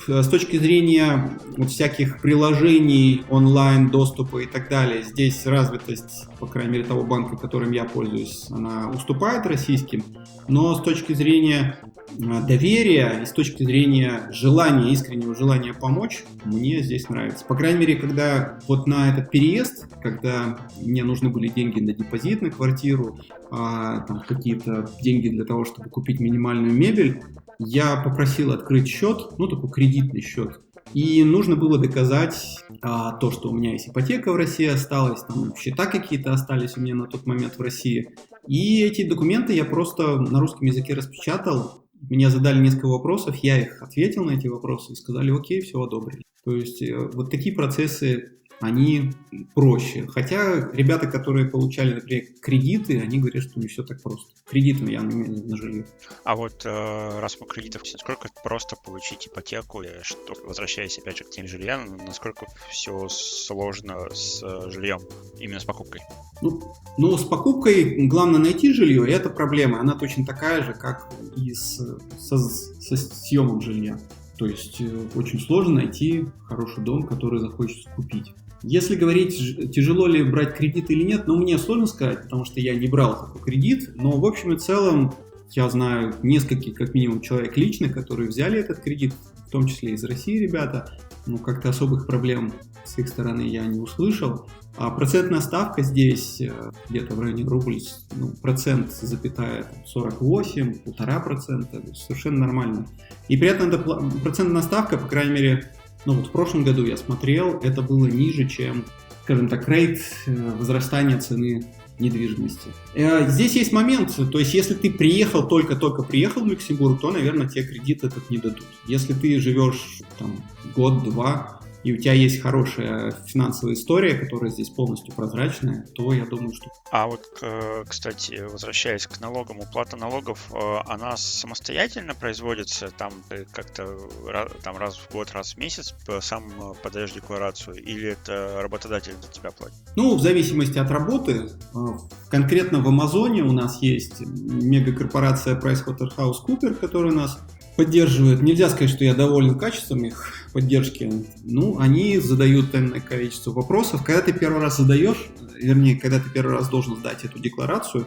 с точки зрения вот всяких приложений, онлайн, доступа и так далее, здесь развитость, по крайней мере, того банка, которым я пользуюсь, она уступает российским, но с точки зрения доверия и с точки зрения желания, искреннего желания помочь, мне здесь нравится. По крайней мере, когда вот на этот переезд, когда мне нужны были деньги на депозит на квартиру, а, там, какие-то деньги для того, чтобы купить минимальную мебель, я попросил открыть счет, ну, такой кредитный счет. И нужно было доказать а, то, что у меня есть ипотека в России осталась, там счета какие-то остались у меня на тот момент в России. И эти документы я просто на русском языке распечатал. Меня задали несколько вопросов, я их ответил на эти вопросы и сказали: окей, все, одобрили. То есть вот такие процессы, они проще. Хотя ребята, которые получали, например, кредиты, они говорят, что не все так просто. Кредиты я не имею на жилье. А вот э, раз мы кредитов, насколько просто получить ипотеку, и что, возвращаясь опять же к теме жилья, насколько все сложно с э, жильем, именно с покупкой? Ну, ну, с покупкой главное найти жилье, и это проблема. Она точно такая же, как и с, со, со съемом жилья. То есть э, очень сложно найти хороший дом, который захочется купить. Если говорить, тяжело ли брать кредит или нет, ну, мне сложно сказать, потому что я не брал такой кредит, но в общем и целом я знаю нескольких, как минимум, человек лично, которые взяли этот кредит, в том числе из России ребята, ну, как-то особых проблем с их стороны я не услышал. А процентная ставка здесь где-то в районе рубль, ну, процент, запятая сорок восемь, полтора процента, совершенно нормально. И при этом эта процентная ставка, по крайней мере, ну вот в прошлом году я смотрел, это было ниже, чем, скажем так, рейт возрастания цены недвижимости. Здесь есть момент, то есть если ты приехал, только-только приехал в Люксембург, то, наверное, тебе кредит этот не дадут. Если ты живешь там год-два, и у тебя есть хорошая финансовая история, которая здесь полностью прозрачная, то я думаю, что... А вот, кстати, возвращаясь к налогам, уплата налогов, она самостоятельно производится, там ты как-то там, раз в год, раз в месяц сам подаешь декларацию, или это работодатель за тебя платит? Ну, в зависимости от работы. Конкретно в Амазоне у нас есть мегакорпорация PricewaterhouseCoopers, которая нас поддерживает. Нельзя сказать, что я доволен качеством их поддержки. Ну, они задают энное количество вопросов. Когда ты первый раз задаешь, вернее, когда ты первый раз должен сдать эту декларацию,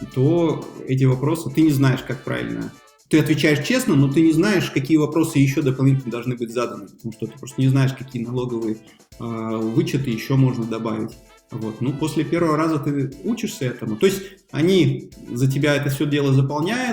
то эти вопросы ты не знаешь, как правильно. Ты отвечаешь честно, но ты не знаешь, какие вопросы еще дополнительно должны быть заданы, потому что ты просто не знаешь, какие налоговые э, вычеты еще можно добавить. Вот. Ну, после первого раза ты учишься этому. То есть они за тебя это все дело заполняют,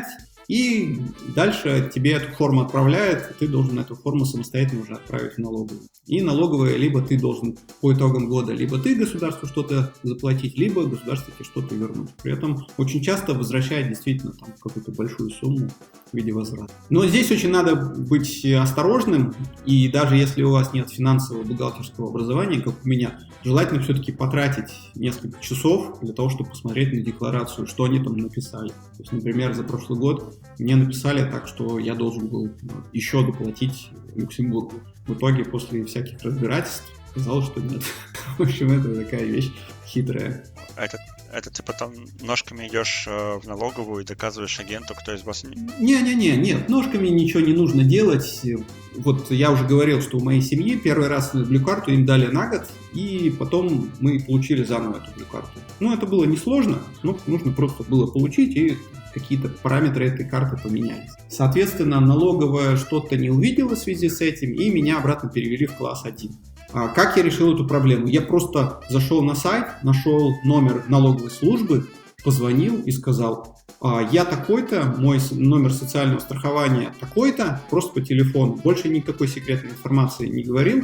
и дальше тебе эту форму отправляют, и ты должен эту форму самостоятельно уже отправить в налоговую. И налоговая, либо ты должен по итогам года, либо ты государству что-то заплатить, либо государство тебе что-то вернуть. При этом очень часто возвращает действительно там какую-то большую сумму в виде возврата. Но здесь очень надо быть осторожным, и даже если у вас нет финансового бухгалтерского образования, как у меня, желательно все-таки потратить несколько часов для того, чтобы посмотреть на декларацию, что они там написали. То есть, например, за прошлый год мне написали так, что я должен был еще доплатить Люксембургу. В итоге, после всяких разбирательств, оказалось, что нет. В общем, это такая вещь хитрая. Это, это ты потом ножками идешь в налоговую и доказываешь агенту, кто из вас... Не-не-не, нет, ножками ничего не нужно делать. Вот я уже говорил, что у моей семьи первый раз блю-карту им дали на год, и потом мы получили заново эту блю-карту. Ну, это было несложно, но нужно просто было получить, и какие-то параметры этой карты поменялись. Соответственно, налоговая что-то не увидела в связи с этим, и меня обратно перевели в класс один. А как я решил эту проблему? Я просто зашел на сайт, нашел номер налоговой службы, позвонил и сказал: я такой-то, мой номер социального страхования такой-то, просто по телефону. Больше никакой секретной информации не говорил.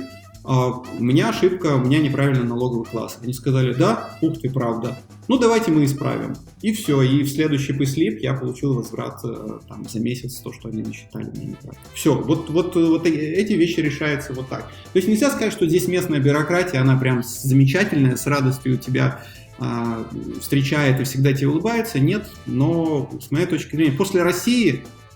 У меня ошибка, у меня неправильно налоговый класс. Они сказали: да, ух ты, правда. Ну, давайте мы исправим. И все, и в следующий пейслип я получил возврат там, за месяц, то, что они насчитали мне неправильно. Все, вот, вот, вот эти вещи решаются вот так. То есть нельзя сказать, что здесь местная бюрократия, она прям замечательная, с радостью тебя а, встречает и всегда тебе улыбается. Нет, но с моей точки зрения, после России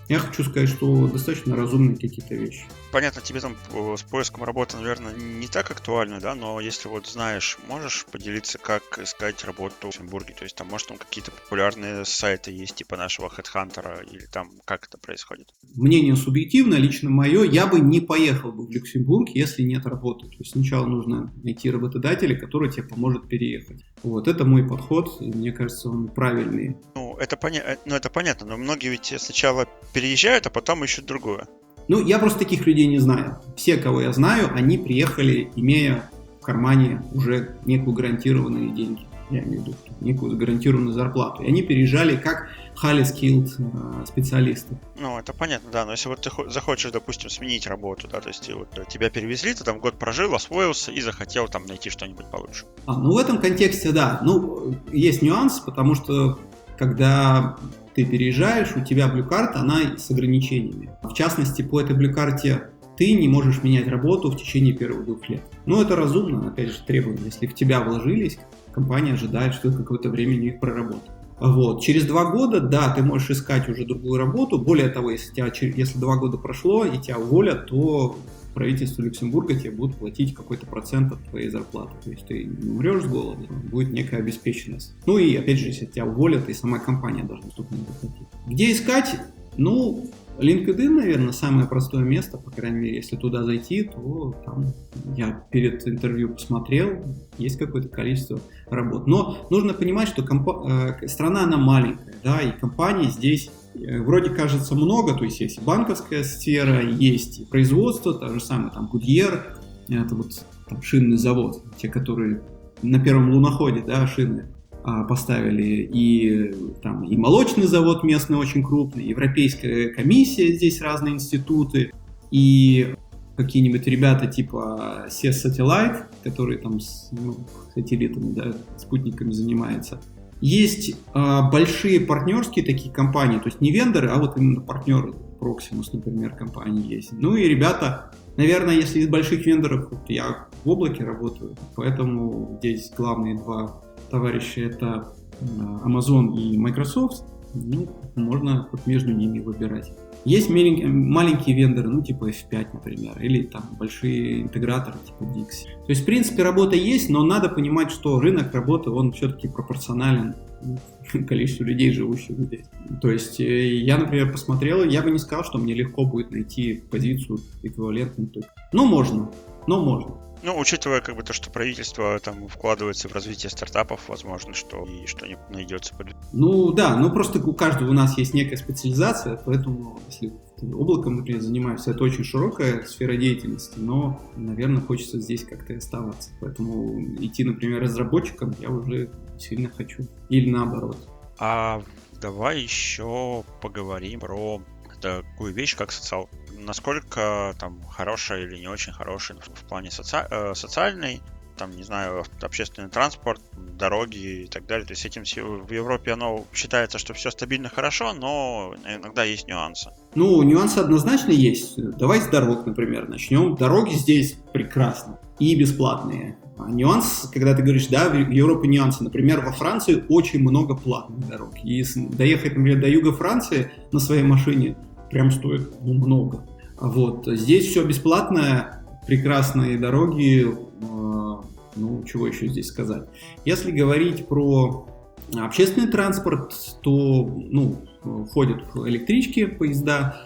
Я хочу сказать, что достаточно разумные какие-то вещи. Понятно, тебе там э, с поиском работы, наверное, не так актуально, да, но если вот знаешь, можешь поделиться, как искать работу в Люксембурге? То есть там, может, там какие-то популярные сайты есть, типа нашего HeadHunter, или там как это происходит? Мнение субъективное, лично мое, я бы не поехал бы в Люксембург, если нет работы. То есть сначала нужно найти работодателя, который тебе поможет переехать. Вот, это мой подход, и мне кажется, он правильный. Ну, это, поня... ну, это понятно, но многие ведь сначала переезжают, а потом ищут другое. Ну, я просто таких людей не знаю. Все, кого я знаю, они приехали, имея в кармане уже некую гарантированные деньги. Я имею в виду некую гарантированную зарплату. И они переезжали как highly skilled э, специалисты. Ну, это понятно, да. Но если вот ты захочешь, допустим, сменить работу, да, то есть вот тебя перевезли, ты там год прожил, освоился и захотел там найти что-нибудь получше. А, ну, в этом контексте, да. Ну, есть нюанс, потому что когда ты переезжаешь, у тебя блю-карта, она с ограничениями. В частности, по этой блю-карте ты не можешь менять работу в течение первых двух лет. Ну, это разумно, опять же, требование. Если в тебя вложились, компания ожидает, что ты какое-то время у них проработаешь. Вот. Через два года, да, ты можешь искать уже другую работу. Более того, если, тебя, если два года прошло и тебя уволят, то правительство Люксембурга тебе будет платить какой-то процент от твоей зарплаты. То есть ты не умрешь с голоду, будет некая обеспеченность. Ну и опять же, если тебя уволят, и сама компания должна столько заплатить. Где искать? Ну, LinkedIn, наверное, самое простое место, по крайней мере, если туда зайти, то там я перед интервью посмотрел, есть какое-то количество работ. Но нужно понимать, что компа- э, страна, она маленькая, да, и компаний здесь э, вроде кажется много, то есть есть банковская сфера, есть и производство, то же самое, там, Goodyear, это вот там, шинный завод, те, которые на первом луноходе, да, шины поставили, и там и молочный завод местный очень крупный, Европейская комиссия, здесь разные институты, и какие-нибудь ребята типа си эс Satellite, которые там с ну, сателлитами, да, спутниками занимаются. Есть а, большие партнерские такие компании, то есть не вендоры, а вот именно партнеры, Proximus, например, компании есть. Ну и ребята, наверное, если из больших вендоров, вот я в облаке работаю, поэтому здесь главные два товарищи — это Amazon и Microsoft, ну, можно вот между ними выбирать. Есть маленькие, маленькие вендоры, ну, типа эф пять, например, или там большие интеграторы, типа Dixie. То есть, в принципе, работа есть, но надо понимать, что рынок работы, он все-таки пропорционален количеству людей, живущих здесь. То есть, я, например, посмотрел, я бы не сказал, что мне легко будет найти позицию эквивалентную. Ну, можно, но можно. Ну, учитывая как бы то, что правительство там вкладывается в развитие стартапов, возможно, что и что-нибудь найдется. Ну да, ну просто у каждого у нас есть некая специализация, поэтому если облаком, например, занимаешься, это очень широкая сфера деятельности, но, наверное, хочется здесь как-то и оставаться. Поэтому идти, например, разработчиком я уже сильно хочу. Или наоборот. А давай еще поговорим про такую вещь, как социал. Насколько там хорошая или не очень хорошая в плане соци... э, социальной, там, не знаю, общественный транспорт, дороги и так далее. То есть этим в Европе оно считается, что все стабильно хорошо, но иногда есть нюансы. Ну, нюансы однозначно есть. Давай с дорог, например, начнем. Дороги здесь прекрасны и бесплатные. А нюанс, когда ты говоришь, да, в Европе нюансы. Например, во Франции очень много платных дорог. И доехать, например, до юга Франции на своей машине прям стоит ну, много. Вот. Здесь все бесплатное, прекрасные дороги, э, ну, чего еще здесь сказать. Если говорить про общественный транспорт, то, ну, ходят электрички, поезда.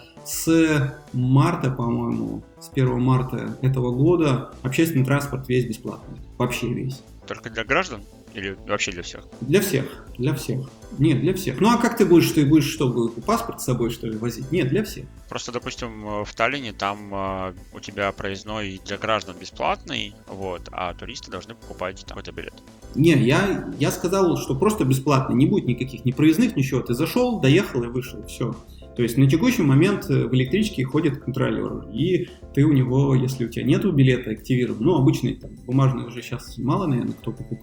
С марта, по-моему, с первого марта этого года общественный транспорт весь бесплатный. Вообще весь. Только для граждан? Или вообще для всех? Для всех, для всех. Нет, для всех. Ну а как ты будешь, ты будешь что, паспорт с собой, что ли, возить? Нет, для всех. Просто, допустим, в Таллине там э, у тебя проездной для граждан бесплатный, вот, а туристы должны покупать там какой-то билет. Не, я, я сказал, что просто бесплатно, не будет никаких ни проездных, ничего. Ты зашел, доехал и вышел, все. То есть на текущий момент в электричке ходит контролер, и ты у него, если у тебя нету билета активирован, ну, обычный, там, бумажный уже сейчас мало, наверное, кто покупает,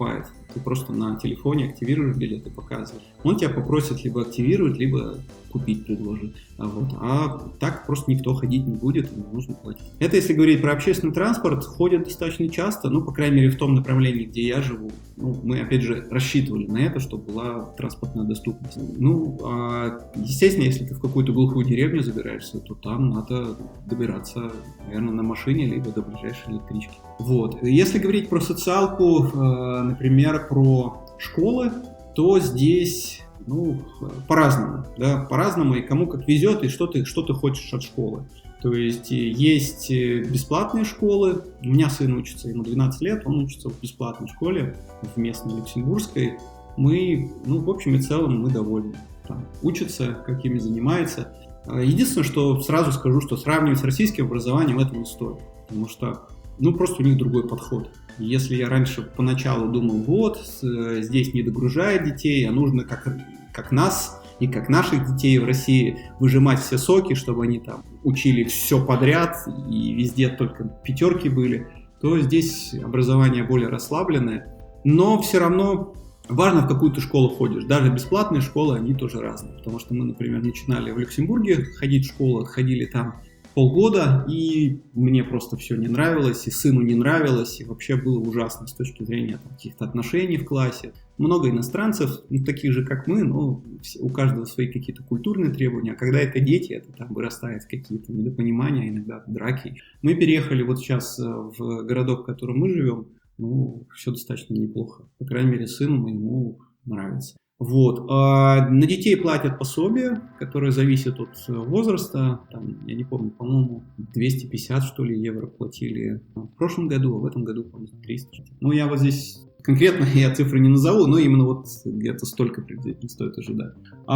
Ты просто на телефоне активируешь билет и показываешь. Он тебя попросит либо активировать, либо купить предложит. А, вот. а так просто никто ходить не будет, не нужно платить. Это если говорить про общественный транспорт, ходят достаточно часто, ну, по крайней мере, в том направлении, где я живу. Ну, мы, опять же, рассчитывали на это, чтобы была транспортная доступность. Ну, а, естественно, если ты в какую-то глухую деревню забираешься, то там надо добираться, наверное, на машине, либо до ближайшей электрички. Вот. Если говорить про социалку, э, например, про школы, то здесь... Ну, по-разному, да, по-разному, и кому как везет, и что ты, что ты хочешь от школы. То есть есть бесплатные школы, у меня сын учится, ему двенадцать лет, он учится в бесплатной школе, в местной люксембургской. Мы, ну, в общем и целом, мы довольны. Там, учится, какими занимается. Единственное, что сразу скажу, что сравнивать с российским образованием это не стоит, потому что, ну, просто у них другой подход. Если я раньше поначалу думал, вот, здесь не догружают детей, а нужно как, как нас и как наших детей в России выжимать все соки, чтобы они там учили все подряд и везде только пятерки были, то здесь образование более расслабленное. Но все равно важно, в какую ты школу ходишь. Даже бесплатные школы, они тоже разные. Потому что мы, например, начинали в Люксембурге ходить в школу, ходили там полгода, и мне просто все не нравилось, и сыну не нравилось, и вообще было ужасно с точки зрения там, каких-то отношений в классе. Много иностранцев, ну, таких же, как мы, но у каждого свои какие-то культурные требования, а когда это дети, это там вырастает в какие-то недопонимания, иногда драки. Мы переехали вот сейчас в городок, в котором мы живем, ну, все достаточно неплохо. По крайней мере, сыну моему нравится. Вот. А на детей платят пособие, которое зависит от возраста. Там, я не помню, по-моему, двести пятьдесят, что ли, евро платили в прошлом году, а в этом году, по-моему, триста. Ну, я вот здесь конкретно я цифры не назову, но именно вот где-то столько приблизительно стоит ожидать.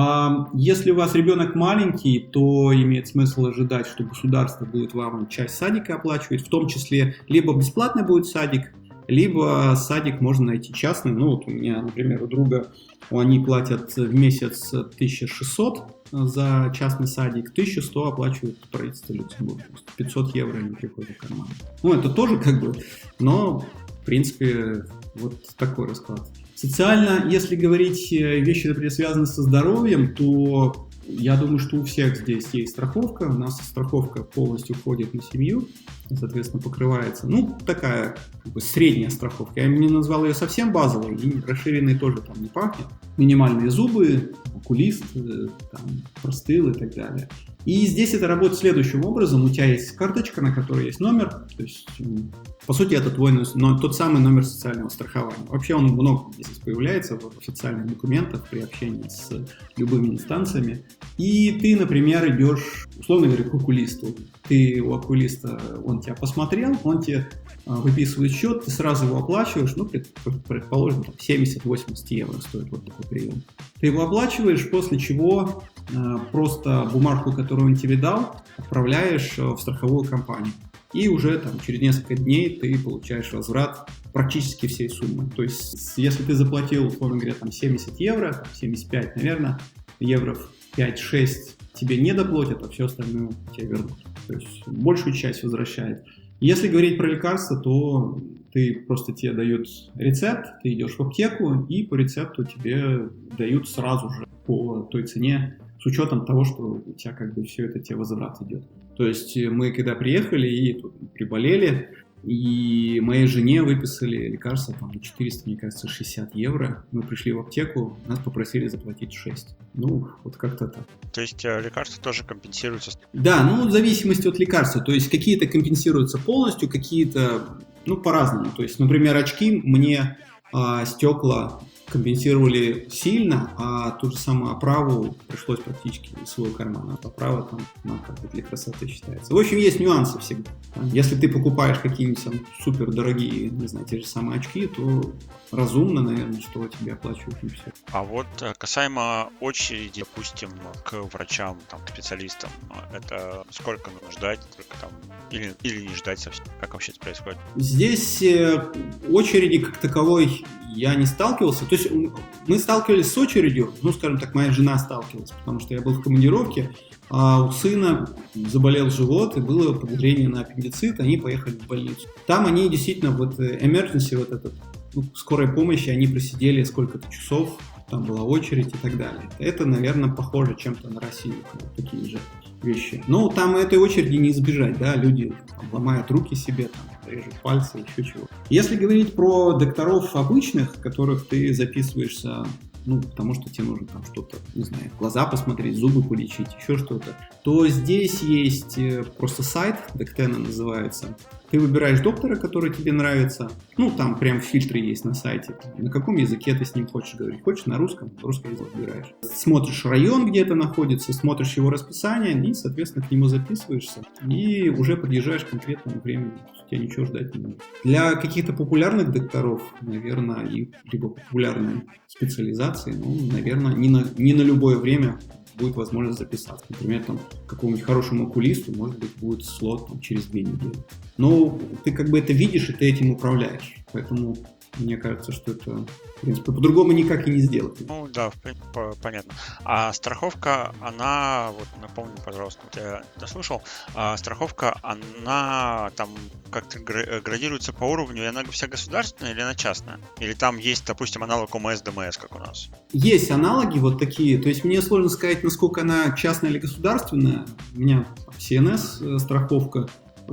А если у вас ребенок маленький, то имеет смысл ожидать, что государство будет вам часть садика оплачивать, в том числе либо бесплатный будет садик, либо садик можно найти частный. Ну, вот у меня, например, у друга, они платят в месяц тысяча шестьсот за частный садик, тысяча сто оплачивает правительство Люксембурга. пятьсот евро не приходит в карман. Ну, это тоже как бы, но, в принципе, вот такой расклад. Социально, если говорить вещи, например, связанные со здоровьем, то я думаю, что у всех здесь есть страховка. У нас страховка полностью входит на семью, соответственно, покрывается. Ну, такая как бы средняя страховка. Я не назвал ее совсем базовой, и расширенной тоже там не пахнет. Минимальные зубы, окулист, там, простыл и так далее. И здесь это работает следующим образом. У тебя есть карточка, на которой есть номер. То есть, по сути, это твой, но тот самый номер социального страхования. Вообще он много здесь появляется в официальных документах при общении с любыми инстанциями. И ты, например, идешь, условно говоря, к окулисту. Ты у окулиста, он тебя посмотрел, он тебе выписывает счет, ты сразу его оплачиваешь, ну, предположим, там семьдесят-восемьдесят евро стоит вот такой прием. Ты его оплачиваешь, после чего э, просто бумажку, которую он тебе дал, отправляешь в страховую компанию. И уже там через несколько дней ты получаешь возврат практически всей суммы. То есть, если ты заплатил, условно говоря, там семьдесят евро, там семьдесят пять, наверное, евро пять-шесть тебе не доплатят, а все остальное тебе вернут. То есть, большую часть возвращает. Если говорить про лекарства, то ты просто тебе дают рецепт, ты идешь в аптеку, и по рецепту тебе дают сразу же по той цене, с учетом того, что у тебя как бы все это тебе возврат идет. То есть мы когда приехали и тут приболели, и моей жене выписали лекарства там, на четыреста, мне кажется, шестьдесят евро. Мы пришли в аптеку, нас попросили заплатить шесть. Ну, вот как-то так. То есть э, лекарства тоже компенсируются? Да, ну в зависимости от лекарства. То есть какие-то компенсируются полностью, какие-то, ну, по-разному. То есть, например, очки мне а, стекла компенсировали сильно, а ту же самую оправу пришлось практически из своего кармана. Оправа там, ну, как бы для красоты считается. В общем, есть нюансы всегда. Если ты покупаешь какие-нибудь там супер дорогие, не знаю, те же самые очки, то разумно, наверное, что тебе оплачивают не все. А вот касаемо очереди, допустим, к врачам, там, к специалистам, это сколько нужно ждать, только там, или, или не ждать совсем? Как вообще это происходит? Здесь э, очереди как таковой я не сталкивался. То есть мы сталкивались с очередью, ну, скажем так, моя жена сталкивалась, потому что я был в командировке, а у сына заболел живот, и было подозрение на аппендицит, они поехали в больницу. Там они действительно, вот emergency, вот этот ну, скорой помощи они просидели сколько-то часов, там была очередь и так далее. Это, наверное, похоже чем-то на Россию, такие же вещи. Но там этой очереди не избежать, да, люди там ломают руки себе, там, режут пальцы, еще чего. Если говорить про докторов обычных, которых ты записываешься, ну, потому что тебе нужно там что-то, не знаю, глаза посмотреть, зубы полечить, еще что-то, то здесь есть просто сайт, Доктена называется. Ты выбираешь доктора, который тебе нравится, ну, там прям фильтры есть на сайте, на каком языке ты с ним хочешь говорить. Хочешь на русском, русский язык выбираешь. Смотришь район, где это находится, смотришь его расписание и, соответственно, к нему записываешься и уже подъезжаешь к конкретному времени. Тебя ничего ждать не надо. Для каких-то популярных докторов, наверное, и либо популярной специализации, ну, наверное, не на, не на любое время будет возможность записаться. Например, там, какому-нибудь хорошему окулисту, может быть, будет слот там, через две недели. Но ты как бы это видишь, и ты этим управляешь. Поэтому мне кажется, что это, в принципе, по-другому никак и не сделать. Ну да, понятно. А страховка, она, вот напомни, пожалуйста, вот я дослушал, а страховка, она там как-то градируется по уровню, и она вся государственная или она частная? Или там есть, допустим, аналог ОМС, ДМС, как у нас? Есть аналоги вот такие, то есть мне сложно сказать, насколько она частная или государственная. У меня си эн эс страховка.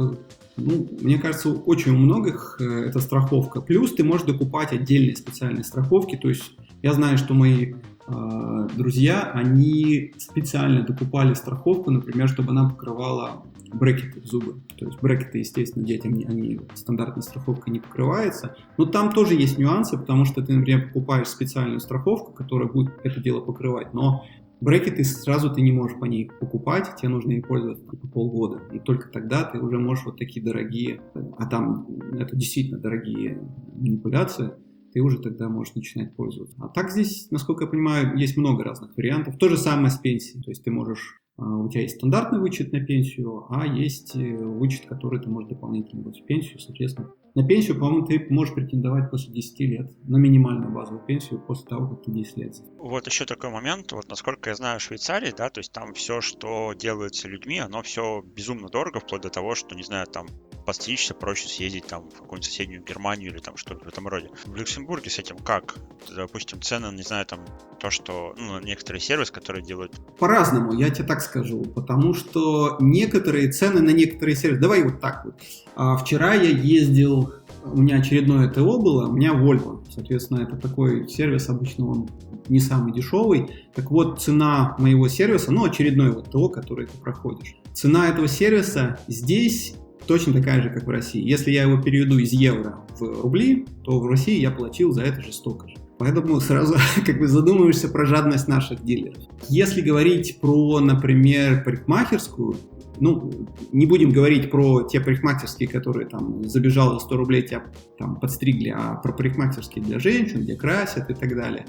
Ну, мне кажется, очень у многих э, это страховка. Плюс ты можешь докупать отдельные специальные страховки. То есть я знаю, что мои э, друзья, они специально докупали страховку, например, чтобы она покрывала брекеты в зубы. То есть брекеты, естественно, детям они стандартной страховкой не покрываются. Но там тоже есть нюансы, потому что ты, например, покупаешь специальную страховку, которая будет это дело покрывать, но брекеты сразу ты не можешь по ней покупать, тебе нужно ей пользоваться только полгода. И только тогда ты уже можешь вот такие дорогие, а там это действительно дорогие манипуляции, ты уже тогда можешь начинать пользоваться. А так здесь, насколько я понимаю, есть много разных вариантов. То же самое с пенсией. То есть ты можешь, у тебя есть стандартный вычет на пенсию, а есть вычет, который ты можешь дополнительно брать в пенсию, соответственно. На пенсию, по-моему, ты можешь претендовать после десяти лет на минимальную базовую пенсию после того, как ты десять лет. Вот еще такой момент, вот насколько я знаю в Швейцарии, да, то есть там все, что делается людьми, оно все безумно дорого, вплоть до того, что, не знаю, там подстричься проще съездить там в какую-нибудь соседнюю Германию или там что-то в этом роде. В Люксембурге с этим как? Допустим, цены, не знаю, там то, что, ну, некоторые сервисы, которые делают... По-разному, я тебе так скажу, потому что некоторые цены на некоторые сервисы... Давай вот так вот. А, вчера я ездил, у меня очередное ТО было, у меня Volvo, соответственно, это такой сервис, обычно он не самый дешевый. Так вот, цена моего сервиса, ну, очередное вот ТО, которое ты проходишь. Цена этого сервиса здесь точно такая же, как в России. Если я его переведу из евро в рубли, то в России я платил за это же столько же. Поэтому сразу как бы задумываешься про жадность наших дилеров. Если говорить про, например, парикмахерскую, ну, не будем говорить про те парикмахерские, которые там забежал за сто рублей, тебя там подстригли, а про парикмахерские для женщин, где красят и так далее,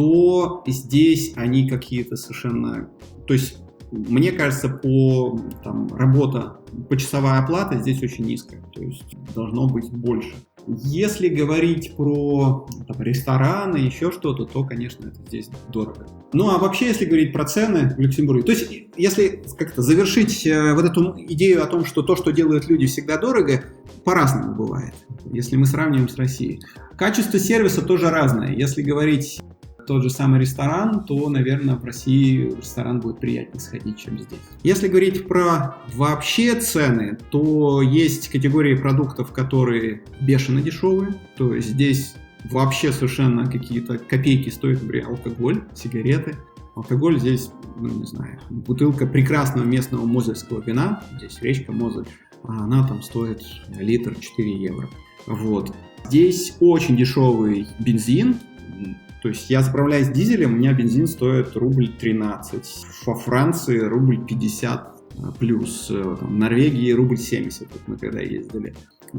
то здесь они какие-то совершенно... То есть мне кажется, по там, работа, почасовая оплата здесь очень низкая, то есть должно быть больше. Если говорить про там, рестораны, еще что-то, то, конечно, это здесь дорого. Ну, а вообще, если говорить про цены в Люксембурге, то есть, если как-то завершить э, вот эту идею о том, что то, что делают люди, всегда дорого, по-разному бывает, если мы сравниваем с Россией. Качество сервиса тоже разное. Если говорить тот же самый ресторан, то, наверное, в России в ресторан будет приятнее сходить, чем здесь. Если говорить про вообще цены, то есть категории продуктов, которые бешено дешевые, то есть здесь вообще совершенно какие-то копейки стоит, например, алкоголь, сигареты. Алкоголь здесь, ну, не знаю, бутылка прекрасного местного мозельского вина, здесь речка Мозель, а она там стоит литр четыре евро. Вот. Здесь очень дешевый бензин. То есть я заправляюсь дизелем, у меня бензин стоит рубль тринадцать. Во Франции рубль пятьдесят плюс. Там, в Норвегии рубль семьдесят, вот мы когда ездили.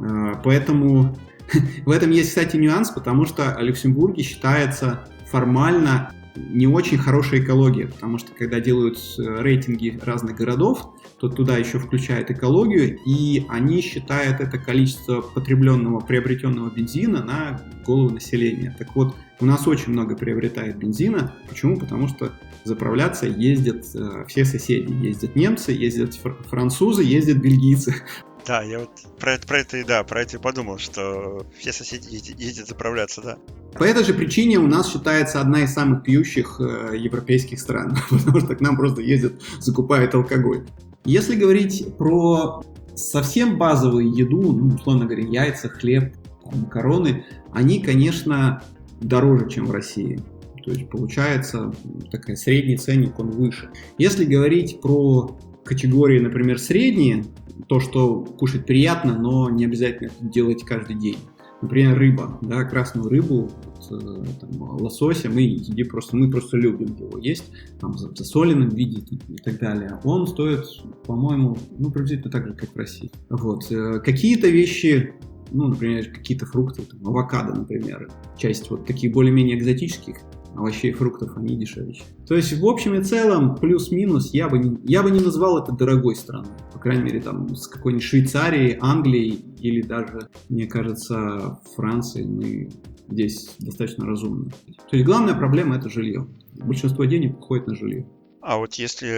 Поэтому в этом есть, кстати, нюанс, потому что Люксембург считается формально не очень хорошая экология, потому что когда делают рейтинги разных городов, то туда еще включают экологию, и они считают это количество потребленного, приобретенного бензина на голову населения. Так вот, у нас очень много приобретает бензина. Почему? Потому что заправляться ездят э, все соседи. Ездят немцы, ездят фр- французы, ездят бельгийцы. Да, я вот про это, про это и да, про это и подумал, что все соседи ездят, ездят заправляться, да. По этой же причине у нас считается одна из самых пьющих э, европейских стран, потому что к нам просто ездят, закупают алкоголь. Если говорить про совсем базовую еду, ну, условно говоря, яйца, хлеб, макароны, они, конечно, дороже, чем в России. То есть получается такой средний ценник, он выше. Если говорить про категории, например, средние, то, что кушать приятно, но не обязательно делать каждый день. Например, рыба, да, красную рыбу, вот, там, лосося, мы едим просто, мы просто любим его есть, там, в засоленном виде и так далее. Он стоит, по-моему, ну, приблизительно так же, как в России. Вот. Какие-то вещи, ну, например, какие-то фрукты, там, авокадо, например, часть вот таких более-менее экзотических овощей и фруктов, они дешевле. То есть, в общем и целом, плюс-минус, я бы не, я бы не назвал это дорогой страной. По крайней мере, там, с какой-нибудь Швейцарией, Англией или даже, мне кажется, Францией мы здесь достаточно разумны. То есть, главная проблема – это жилье. Большинство денег уходит на жилье. А вот если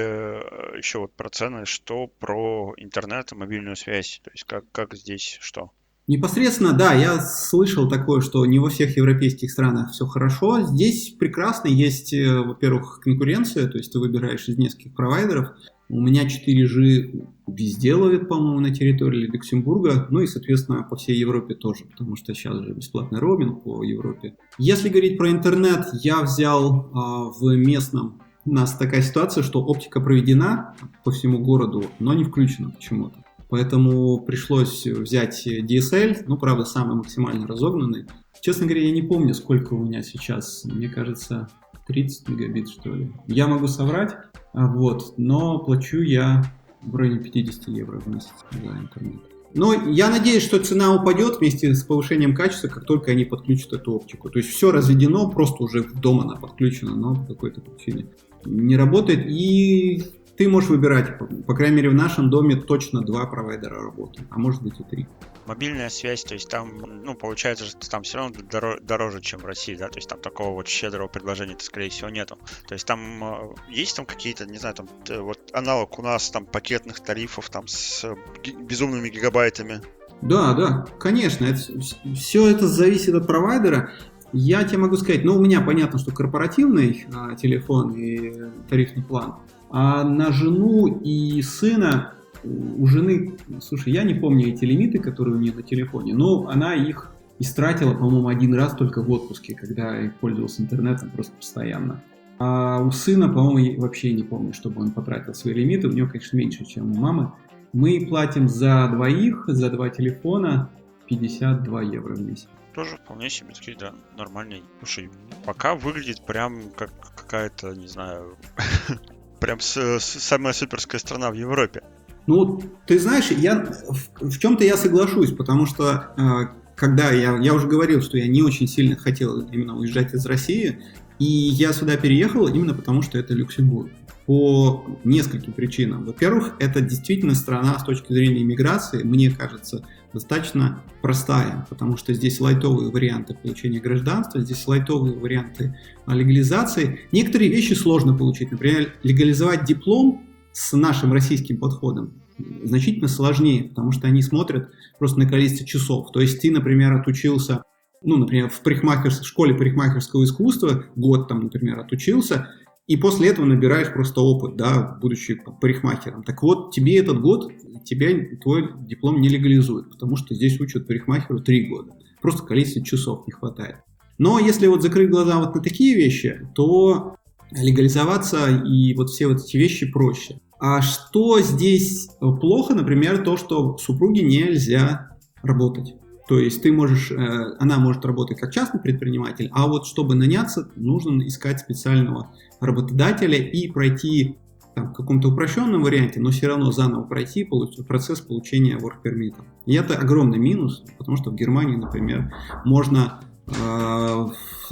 еще вот про цены, что про интернет и мобильную связь? То есть, как, как здесь что? Непосредственно, да, я слышал такое, что не во всех европейских странах все хорошо. Здесь прекрасно, есть, во-первых, конкуренция, то есть ты выбираешь из нескольких провайдеров. У меня четыре джи везде ловит, по-моему, на территории Люксембурга, ну и, соответственно, по всей Европе тоже, потому что сейчас же бесплатный роуминг по Европе. Если говорить про интернет, я взял а, в местном, у нас такая ситуация, что оптика проведена по всему городу, но не включена почему-то. Поэтому пришлось взять ди эс эл, ну, правда, самый максимально разогнанный. Честно говоря, я не помню, сколько у меня сейчас. Мне кажется, тридцать мегабит, что ли. Я могу соврать, вот, но плачу я в районе пятьдесят евро в месяц за интернет. Но я надеюсь, что цена упадет вместе с повышением качества, как только они подключат эту оптику. То есть все разведено, просто уже дома она подключена, но по какой-то причине не работает. И ты можешь выбирать, по крайней мере в нашем доме точно два провайдера работают, а может быть и три. Мобильная связь, то есть там, ну, получается, что там все равно дороже, дороже, чем в России, да, то есть там такого вот щедрого предложения-то, скорее всего, нету. То есть там есть там какие-то, не знаю, там вот аналог у нас там пакетных тарифов там с безумными гигабайтами. Да, да, конечно, это, все это зависит от провайдера. Я тебе могу сказать, ну, у меня понятно, что корпоративный а, телефон и тарифный план, а на жену и сына, у жены, слушай, я не помню эти лимиты, которые у нее на телефоне, но она их истратила, по-моему, один раз только в отпуске, когда пользовался интернетом просто постоянно. А у сына, по-моему, вообще не помню, чтобы он потратил свои лимиты, у него, конечно, меньше, чем у мамы. Мы платим за двоих, за два телефона пятьдесят два евро в месяц. Тоже вполне себе такие, да, нормальные. Слушай, пока выглядит прям как какая-то, не знаю, прям с, с, самая суперская страна в Европе. Ну, ты знаешь, я в, в чем-то я соглашусь, потому что э, когда я, я уже говорил, что я не очень сильно хотел именно уезжать из России, и я сюда переехал именно потому, что это Люксембург. По нескольким причинам. Во-первых, это действительно страна с точки зрения иммиграции, мне кажется, достаточно простая, потому что здесь лайтовые варианты получения гражданства, здесь лайтовые варианты легализации. Некоторые вещи сложно получить. Например, легализовать диплом с нашим российским подходом значительно сложнее, потому что они смотрят просто на количество часов. То есть ты, например, отучился, ну, например, в, парикмахерской, в школе парикмахерского искусства, год там, например, отучился, и после этого набираешь просто опыт, да, будучи парикмахером. Так вот, тебе этот год, тебе твой диплом не легализует, потому что здесь учат парикмахеру три года. Просто количество часов не хватает. Но если вот закрыть глаза вот на такие вещи, то легализоваться и вот все вот эти вещи проще. А что здесь плохо, например, то, что супруге нельзя работать. То есть ты можешь, она может работать как частный предприниматель, а вот чтобы наняться, нужно искать специального работодателя и пройти там, в каком-то упрощенном варианте, но все равно заново пройти процесс получения work permit. И это огромный минус, потому что в Германии, например, можно э,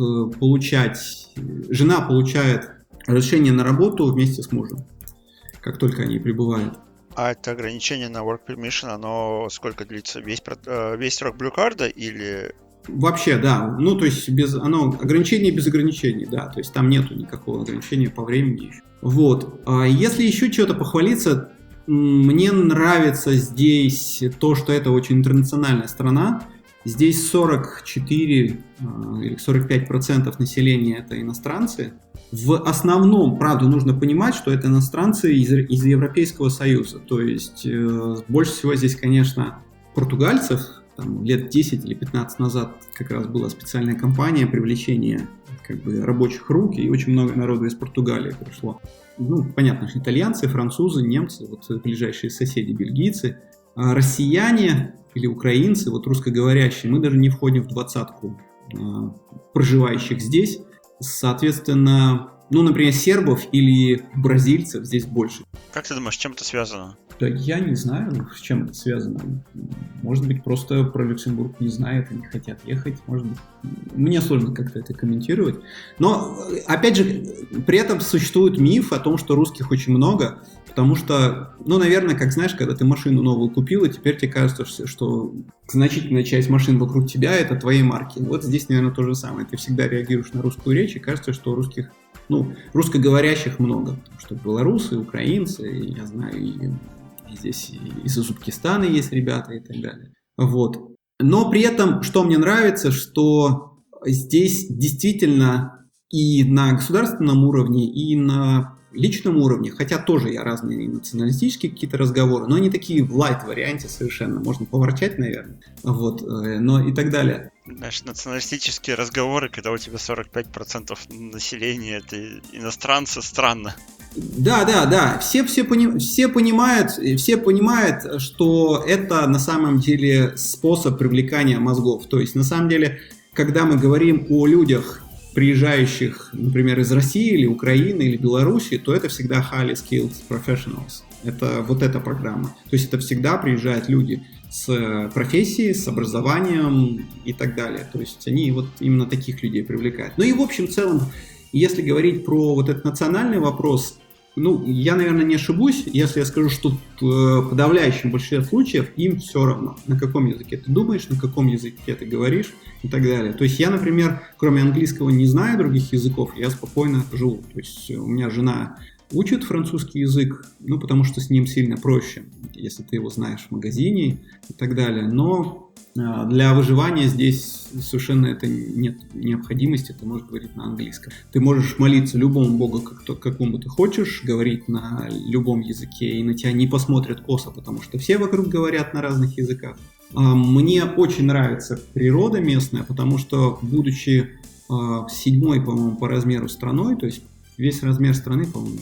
получать, жена получает разрешение на работу вместе с мужем, как только они прибывают. А это ограничение на work permission, оно сколько длится? Весь, весь срок Blue Card или... Вообще, да. Ну, то есть, без, оно ограничение без ограничений, да. То есть, там нету никакого ограничения по времени еще. Вот. А если еще что-то похвалиться, мне нравится здесь то, что это очень интернациональная страна. Здесь сорок четыре или сорок пять процентов населения это иностранцы. В основном, правда, нужно понимать, что это иностранцы из, из Европейского Союза. То есть э, больше всего здесь, конечно, португальцев. Там, лет десять или пятнадцать назад как раз была специальная кампания привлечения как бы, рабочих рук, и очень много народу из Португалии пришло. Ну, понятно, что итальянцы, французы, немцы, вот ближайшие соседи, бельгийцы. А россияне или украинцы, вот русскоговорящие, мы даже не входим в двадцатку а, проживающих здесь. Соответственно, ну, например, сербов или бразильцев здесь больше. Как ты думаешь, с чем это связано? Да я не знаю, с чем это связано. Может быть, просто про Люксембург не знают, они хотят ехать. Может быть, мне сложно как-то это комментировать. Но, опять же, при этом существует миф о том, что русских очень много, потому что, ну, наверное, как знаешь, когда ты машину новую купил, и теперь тебе кажется, что значительная часть машин вокруг тебя — это твои марки. Вот здесь, наверное, то же самое. Ты всегда реагируешь на русскую речь, и кажется, что русских, ну, русскоговорящих много, потому что белорусы, украинцы, я знаю, и здесь из Узбекистана есть ребята и так далее. Вот. Но при этом, что мне нравится, что здесь действительно и на государственном уровне, и на личном уровне, хотя тоже я разные националистические какие-то разговоры, но они такие в лайт-варианте совершенно, можно поворчать, наверное, вот, но и так далее. Знаешь, националистические разговоры, когда у тебя сорок пять процентов населения это иностранцы, странно. Да, да, да. Все, все, пони, все, понимают, все понимают, что это на самом деле способ привлекания мозгов. То есть, на самом деле, когда мы говорим о людях, приезжающих, например, из России или Украины или Беларуси, то это всегда highly skilled professionals. Это вот эта программа. То есть это всегда приезжают люди с профессией, с образованием и так далее. То есть они вот именно таких людей привлекают. Ну и в общем целом, если говорить про вот этот национальный вопрос, ну, я, наверное, не ошибусь, если я скажу, что в подавляющем большинстве случаев им все равно, на каком языке ты думаешь, на каком языке ты говоришь и так далее. То есть я, например, кроме английского не знаю других языков, я спокойно живу. То есть у меня жена учит французский язык, ну, потому что с ним сильно проще, если ты его знаешь в магазине и так далее. Но для выживания здесь совершенно это нет необходимости, ты можешь говорить на английском. Ты можешь молиться любому богу, как, какому ты хочешь, говорить на любом языке, и на тебя не посмотрят косо, потому что все вокруг говорят на разных языках. Мне очень нравится природа местная, потому что, будучи седьмой, по-моему, по размеру страной, то есть весь размер страны, по-моему,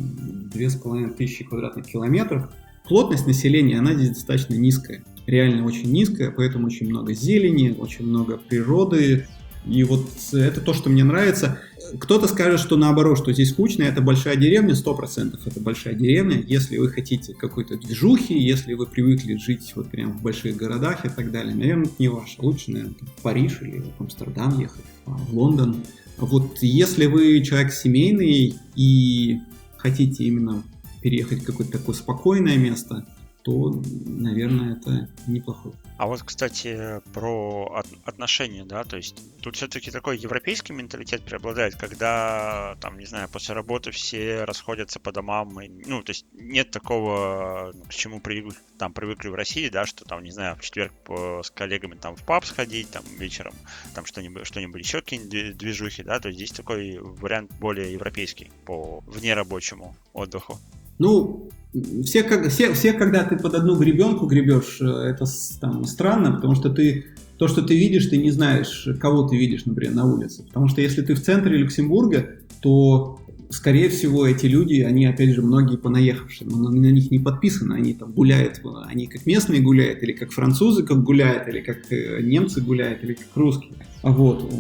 две с половиной тысячи квадратных километров, плотность населения, она здесь достаточно низкая. Реально очень низкая, поэтому очень много зелени, очень много природы. И вот это то, что мне нравится. Кто-то скажет, что наоборот, что здесь скучно, это большая деревня, сто процентов это большая деревня. Если вы хотите какой-то движухи, если вы привыкли жить вот прям в больших городах и так далее, наверное, это не ваше. Лучше, наверное, в Париж или в Амстердам ехать, в Лондон. Вот если вы человек семейный и хотите именно переехать в какое-то такое спокойное место, то, наверное, это неплохо. А вот, кстати, про от- отношения, да, то есть тут все-таки такой европейский менталитет преобладает, когда, там, не знаю, после работы все расходятся по домам, и, ну, то есть нет такого, к чему привык, там, привыкли в России, да, что там, не знаю, в четверг по, с коллегами там в паб сходить, там, вечером, там, что-нибудь, что-нибудь еще, какие-нибудь движухи, да, то есть здесь такой вариант более европейский по внерабочему отдыху. Ну, все, как, все, все, когда ты под одну гребенку гребешь, это там, странно, потому что ты то, что ты видишь, ты не знаешь, кого ты видишь, например, на улице. Потому что если ты в центре Люксембурга, то, скорее всего, эти люди, они, опять же, многие понаехавшие, но на, на них не подписано, они там гуляют, они как местные гуляют, или как французы как гуляют, или как немцы гуляют, или как русские. Вот.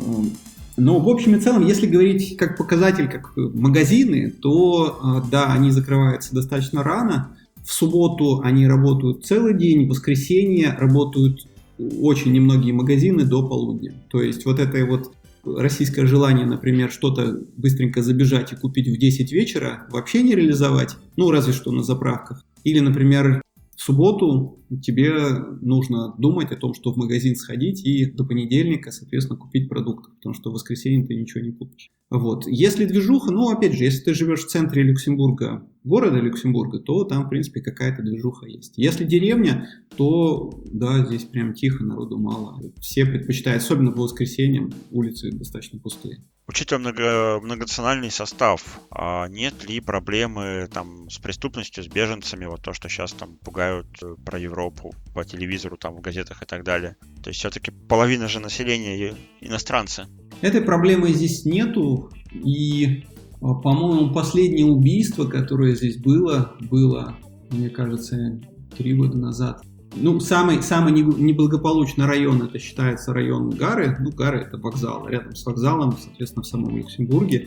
Но в общем и целом, если говорить как показатель, как магазины, то да, они закрываются достаточно рано. В субботу они работают целый день, в воскресенье работают очень немногие магазины до полудня. То есть вот это вот российское желание, например, что-то быстренько забежать и купить в десять вечера, вообще не реализовать, ну разве что на заправках. Или, например, в субботу тебе нужно думать о том, что в магазин сходить и до понедельника, соответственно, купить продукты, потому что в воскресенье ты ничего не купишь. Вот. Если движуха, ну, опять же, если ты живешь в центре Люксембурга, города Люксембурга, то там, в принципе, какая-то движуха есть. Если деревня, то, да, здесь прям тихо, народу мало. Все предпочитают, особенно по воскресеньям, улицы достаточно пустые. Учитывая много, многонациональный состав, а нет ли проблемы там с преступностью, с беженцами, вот то, что сейчас там пугают э, про Европу по телевизору, там в газетах и так далее? То есть все-таки половина же населения и- иностранцы. Этой проблемы здесь нету, и, а, по-моему, последнее убийство, которое здесь было, было, мне кажется, три года назад. Ну, самый, самый неблагополучный район, это считается район Гары. Ну, Гары — это вокзал, рядом с вокзалом, соответственно, в самом Люксембурге.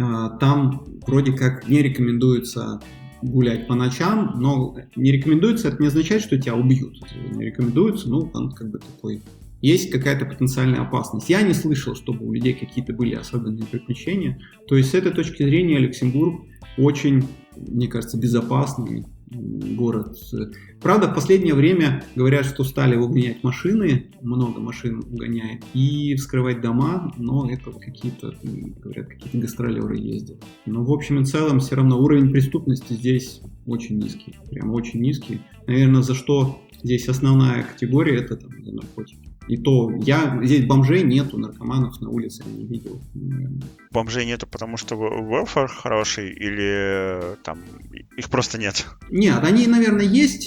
Там вроде как не рекомендуется гулять по ночам, но не рекомендуется, это не означает, что тебя убьют. Не рекомендуется, ну, он как бы такой... Есть какая-то потенциальная опасность. Я не слышал, чтобы у людей какие-то были особенные приключения. То есть с этой точки зрения Люксембург очень, мне кажется, безопасный город. Правда, в последнее время говорят, что стали угонять машины, много машин угоняет, и вскрывать дома, но это какие-то, говорят, какие-то гастролеры ездят. Но в общем и целом все равно уровень преступности здесь очень низкий, прям очень низкий. Наверное, за что здесь основная категория — это там, за наркотики. И то я здесь бомжей нету, наркоманов на улице я не видел. Бомжей нету, потому что welfare хороший, или там их просто нет? Нет, они, наверное, есть.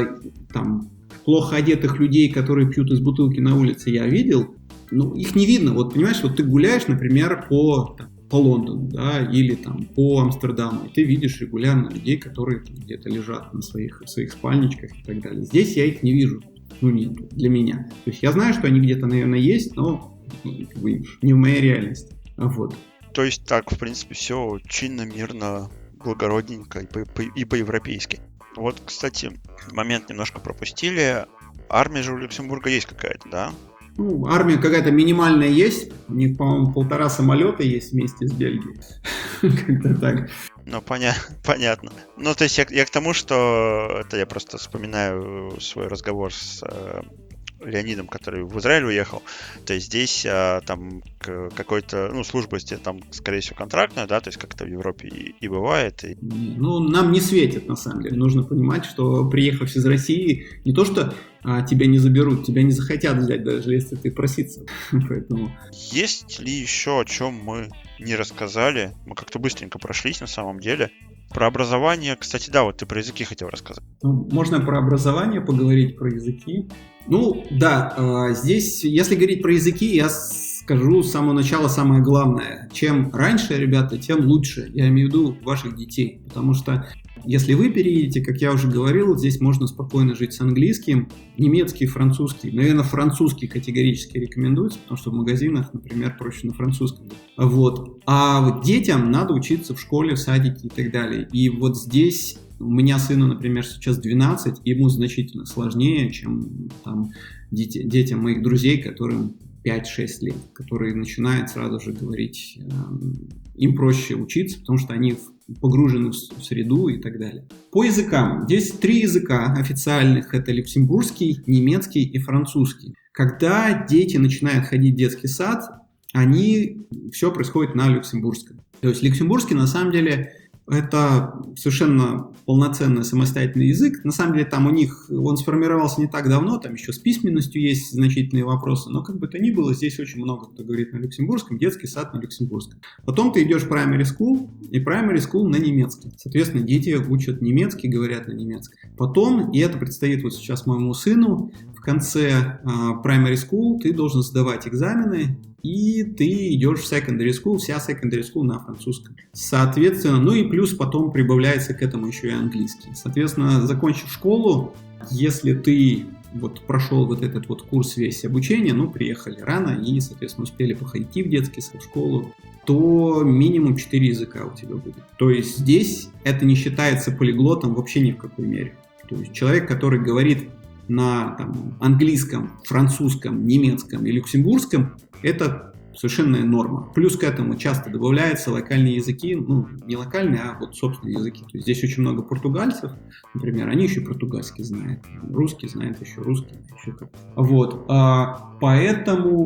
Там плохо одетых людей, которые пьют из бутылки на улице, я видел. Но их не видно. Вот понимаешь, вот ты гуляешь, например, по, там, по Лондону, да, или там по Амстердаму, и ты видишь регулярно людей, которые там, где-то лежат на своих, своих спальничках и так далее. Здесь я их не вижу. Ну, нет, для меня. То есть я знаю, что они где-то, наверное, есть, но не в моей реальности. Вот. То есть так, в принципе, все чинно, мирно, благородненько и, по- по- и по-европейски. Вот, кстати, момент немножко пропустили. Армия же у Люксембурга есть какая-то, да? Ну, армия какая-то минимальная есть. У них, по-моему, полтора самолета есть вместе с Бельгией. Как-то так. Ну, поня- понятно. Ну, то есть я, я к тому, что это я просто вспоминаю свой разговор с э, Леонидом, который в Израиль уехал. То есть здесь а, там к- какой-то, ну, служба здесь там, скорее всего, контрактная, да, то есть как это в Европе и, и бывает. И... Не, Ну, нам не светит, на самом деле. Нужно понимать, что приехав из России, не то что а, тебя не заберут, тебя не захотят взять, даже если ты проситься. Поэтому... Есть ли еще о чем мы не рассказали? Мы как-то быстренько прошлись на самом деле. Про образование, кстати, да, вот ты про языки хотел рассказать. Ну, можно про образование поговорить, про языки. Ну, да, э, здесь, если говорить про языки, я скажу с самого начала самое главное. Чем раньше, ребята, тем лучше. Я имею в виду ваших детей. Потому что если вы переедете, как я уже говорил, здесь можно спокойно жить с английским, немецкий, французский. Наверное, французский категорически рекомендуется, потому что в магазинах, например, проще на французском. Вот. А вот детям надо учиться в школе, в садике и так далее. И вот здесь... У меня сыну, например, сейчас двенадцать, ему значительно сложнее, чем там, дети, детям моих друзей, которым пять-шесть лет, которые начинают сразу же говорить, э, им проще учиться, потому что они погружены в среду и так далее. По языкам. Здесь три языка официальных. Это люксембургский, немецкий и французский. Когда дети начинают ходить в детский сад, они, все происходит на люксембургском. То есть люксембургский на самом деле... Это совершенно полноценный самостоятельный язык. На самом деле там у них, он сформировался не так давно, там еще с письменностью есть значительные вопросы, но как бы то ни было, здесь очень много кто говорит на люксембургском, детский сад на люксембургском. Потом ты идешь в primary school, и primary school на немецком. Соответственно, дети учат немецкий, говорят на немецком. Потом, и это предстоит вот сейчас моему сыну, в конце uh, primary school ты должен сдавать экзамены, и ты идешь в secondary school, вся secondary school на французском. Соответственно, ну и плюс потом прибавляется к этому еще и английский. Соответственно, закончив школу, если ты вот прошел вот этот вот курс весь обучения, ну, приехали рано и, соответственно, успели походить в детский сад, в школу, то минимум четыре языка у тебя будет. То есть здесь это не считается полиглотом вообще ни в какой мере. То есть человек, который говорит на там, английском, французском, немецком и люксембургском, это совершенная норма. Плюс к этому часто добавляются локальные языки, ну, не локальные, а вот собственные языки. То есть здесь очень много португальцев, например, они еще португальский знают, русский знает еще русский, еще как. Вот, а, поэтому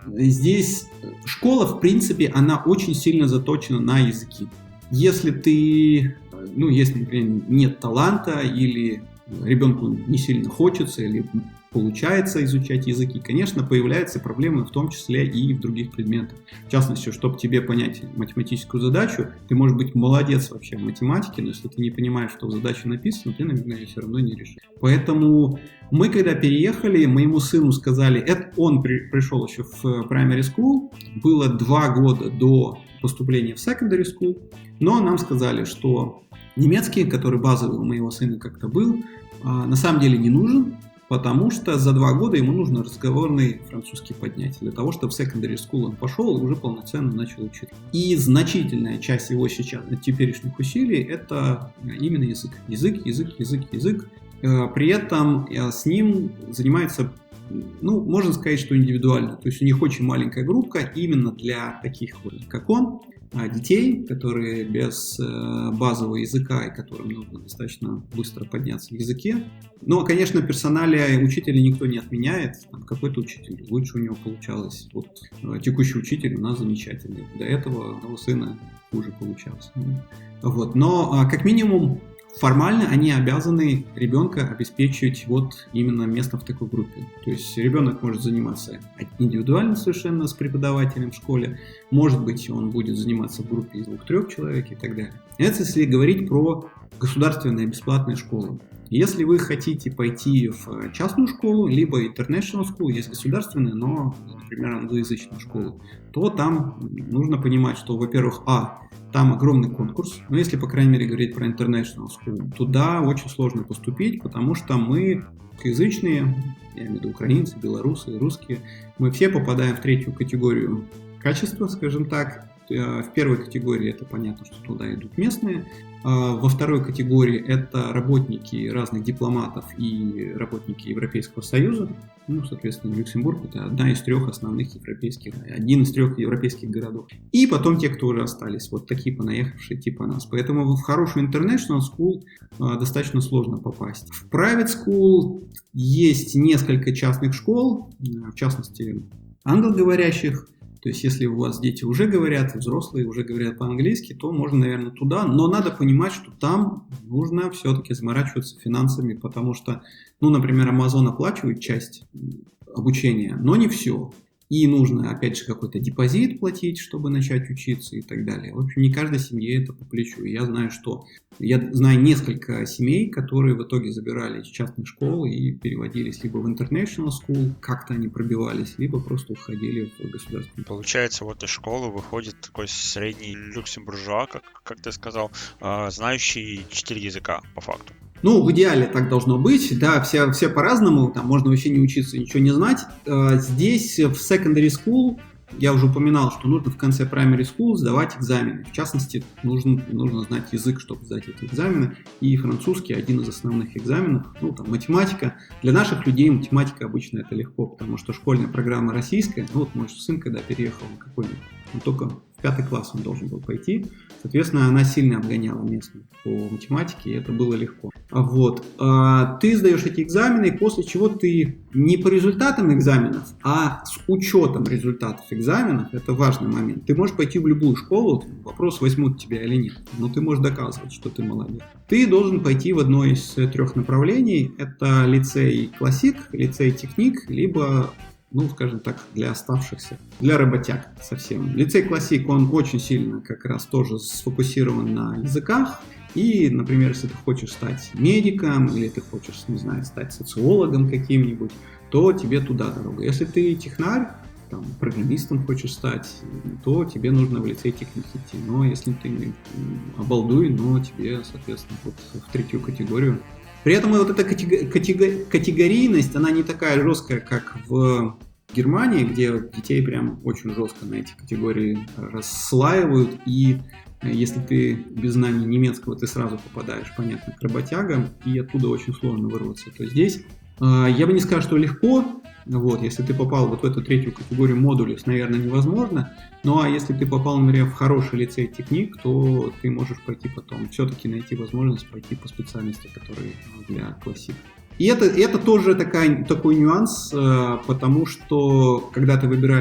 здесь школа, в принципе, она очень сильно заточена на языки. Если ты, ну, если, например, нет таланта или ребенку не сильно хочется или получается изучать языки, конечно, появляются проблемы в том числе и в других предметах. В частности, чтобы тебе понять математическую задачу, ты, может быть, молодец вообще в математике, но если ты не понимаешь, что в задаче написано, ты, наверное, ее все равно не решишь. Поэтому мы, когда переехали, моему сыну сказали, это он при, пришел еще в primary school, было два года до поступления в secondary school, но нам сказали, что немецкий, который базовый у моего сына как-то был, на самом деле не нужен, потому что за два года ему нужно разговорный французский поднять, для того, чтобы в secondary school он пошел и уже полноценно начал учить. И значительная часть его сейчас, теперешних усилий, это именно язык. Язык, язык, язык, язык. При этом с ним занимается, ну, можно сказать, что индивидуально. То есть у них очень маленькая группа именно для таких, как он, детей, которые без базового языка и которым нужно достаточно быстро подняться в языке. Но, конечно, персоналия учителя никто не отменяет. Там какой-то учитель лучше у него получалось. Вот текущий учитель у нас замечательный. До этого у моего сына хуже получалось. Вот. Но, как минимум, формально они обязаны ребенка обеспечить вот именно место в такой группе. То есть ребенок может заниматься индивидуально совершенно с преподавателем в школе, может быть, он будет заниматься в группе из двух-трех человек и так далее. Это если говорить про государственные бесплатные школы. Если вы хотите пойти в частную школу, либо international school, есть государственная, но, например, англоязычную школу, то там нужно понимать, что, во-первых, а, там огромный конкурс, но если, по крайней мере, говорить про international school, туда очень сложно поступить, потому что мы русскоязычные, я имею в виду украинцы, белорусы, русские, мы все попадаем в третью категорию качества, скажем так. В первой категории это понятно, что туда идут местные. Во второй категории это работники разных дипломатов и работники Европейского Союза. Ну, соответственно, Люксембург это одна из трех основных европейских, один из трех европейских городов. И потом те, кто уже остались, вот такие понаехавшие типа нас. Поэтому в хорошую international school достаточно сложно попасть. В private school есть несколько частных школ, в частности, англоговорящих. То есть, если у вас дети уже говорят, взрослые уже говорят по-английски, то можно, наверное, туда. Но надо понимать, что там нужно все-таки заморачиваться финансами, потому что, ну, например, Amazon оплачивает часть обучения, но не все. И нужно, опять же, какой-то депозит платить, чтобы начать учиться и так далее. В общем, не каждой семье это по плечу. Я знаю, что я знаю несколько семей, которые в итоге забирали из частных школ и переводились либо в international school, как-то они пробивались, либо просто уходили в государственную. Получается, вот из школы выходит такой средний люксембуржуа, как, как ты сказал, знающий четыре языка по факту. Ну, в идеале так должно быть, да, все, все по-разному, там можно вообще не учиться, ничего не знать. Здесь в secondary school, я уже упоминал, что нужно в конце primary school сдавать экзамены. В частности, нужно, нужно знать язык, чтобы сдать эти экзамены, и французский один из основных экзаменов, ну, там, математика. Для наших людей математика обычно это легко, потому что школьная программа российская, ну, вот мой сын, когда переехал на какой-нибудь, он только в пятый класс он должен был пойти. Соответственно, она сильно обгоняла местных по математике, и это было легко. Вот. Ты сдаешь эти экзамены, после чего ты не по результатам экзаменов, а с учетом результатов экзаменов, это важный момент. Ты можешь пойти в любую школу, вопрос, возьмут тебя или нет, но ты можешь доказывать, что ты молодец. Ты должен пойти в одно из трех направлений, это лицей классик, лицей техник, либо, ну, скажем так, для оставшихся, для работяг совсем. Лицей классик, он очень сильно как раз тоже сфокусирован на языках. И, например, если ты хочешь стать медиком, или ты хочешь, не знаю, стать социологом каким-нибудь, то тебе туда дорога. Если ты технарь, там, программистом хочешь стать, то тебе нужно в лицей техник идти. Но если ты обалдуй, но тебе, соответственно, вот в третью категорию. При этом вот эта категорийность, она не такая жесткая, как в Германии, где детей прям очень жестко на эти категории расслаивают, и если ты без знаний немецкого, ты сразу попадаешь, понятно, к работягам, и оттуда очень сложно вырваться. То здесь я бы не сказал, что легко, вот, если ты попал вот в эту третью категорию модулей, наверное, невозможно, ну а если ты попал, например, в хороший лицей техник, то ты можешь пойти потом, все-таки найти возможность пойти по специальности, которые для классик. И это, это тоже такая, такой нюанс, потому что когда ты выбираешь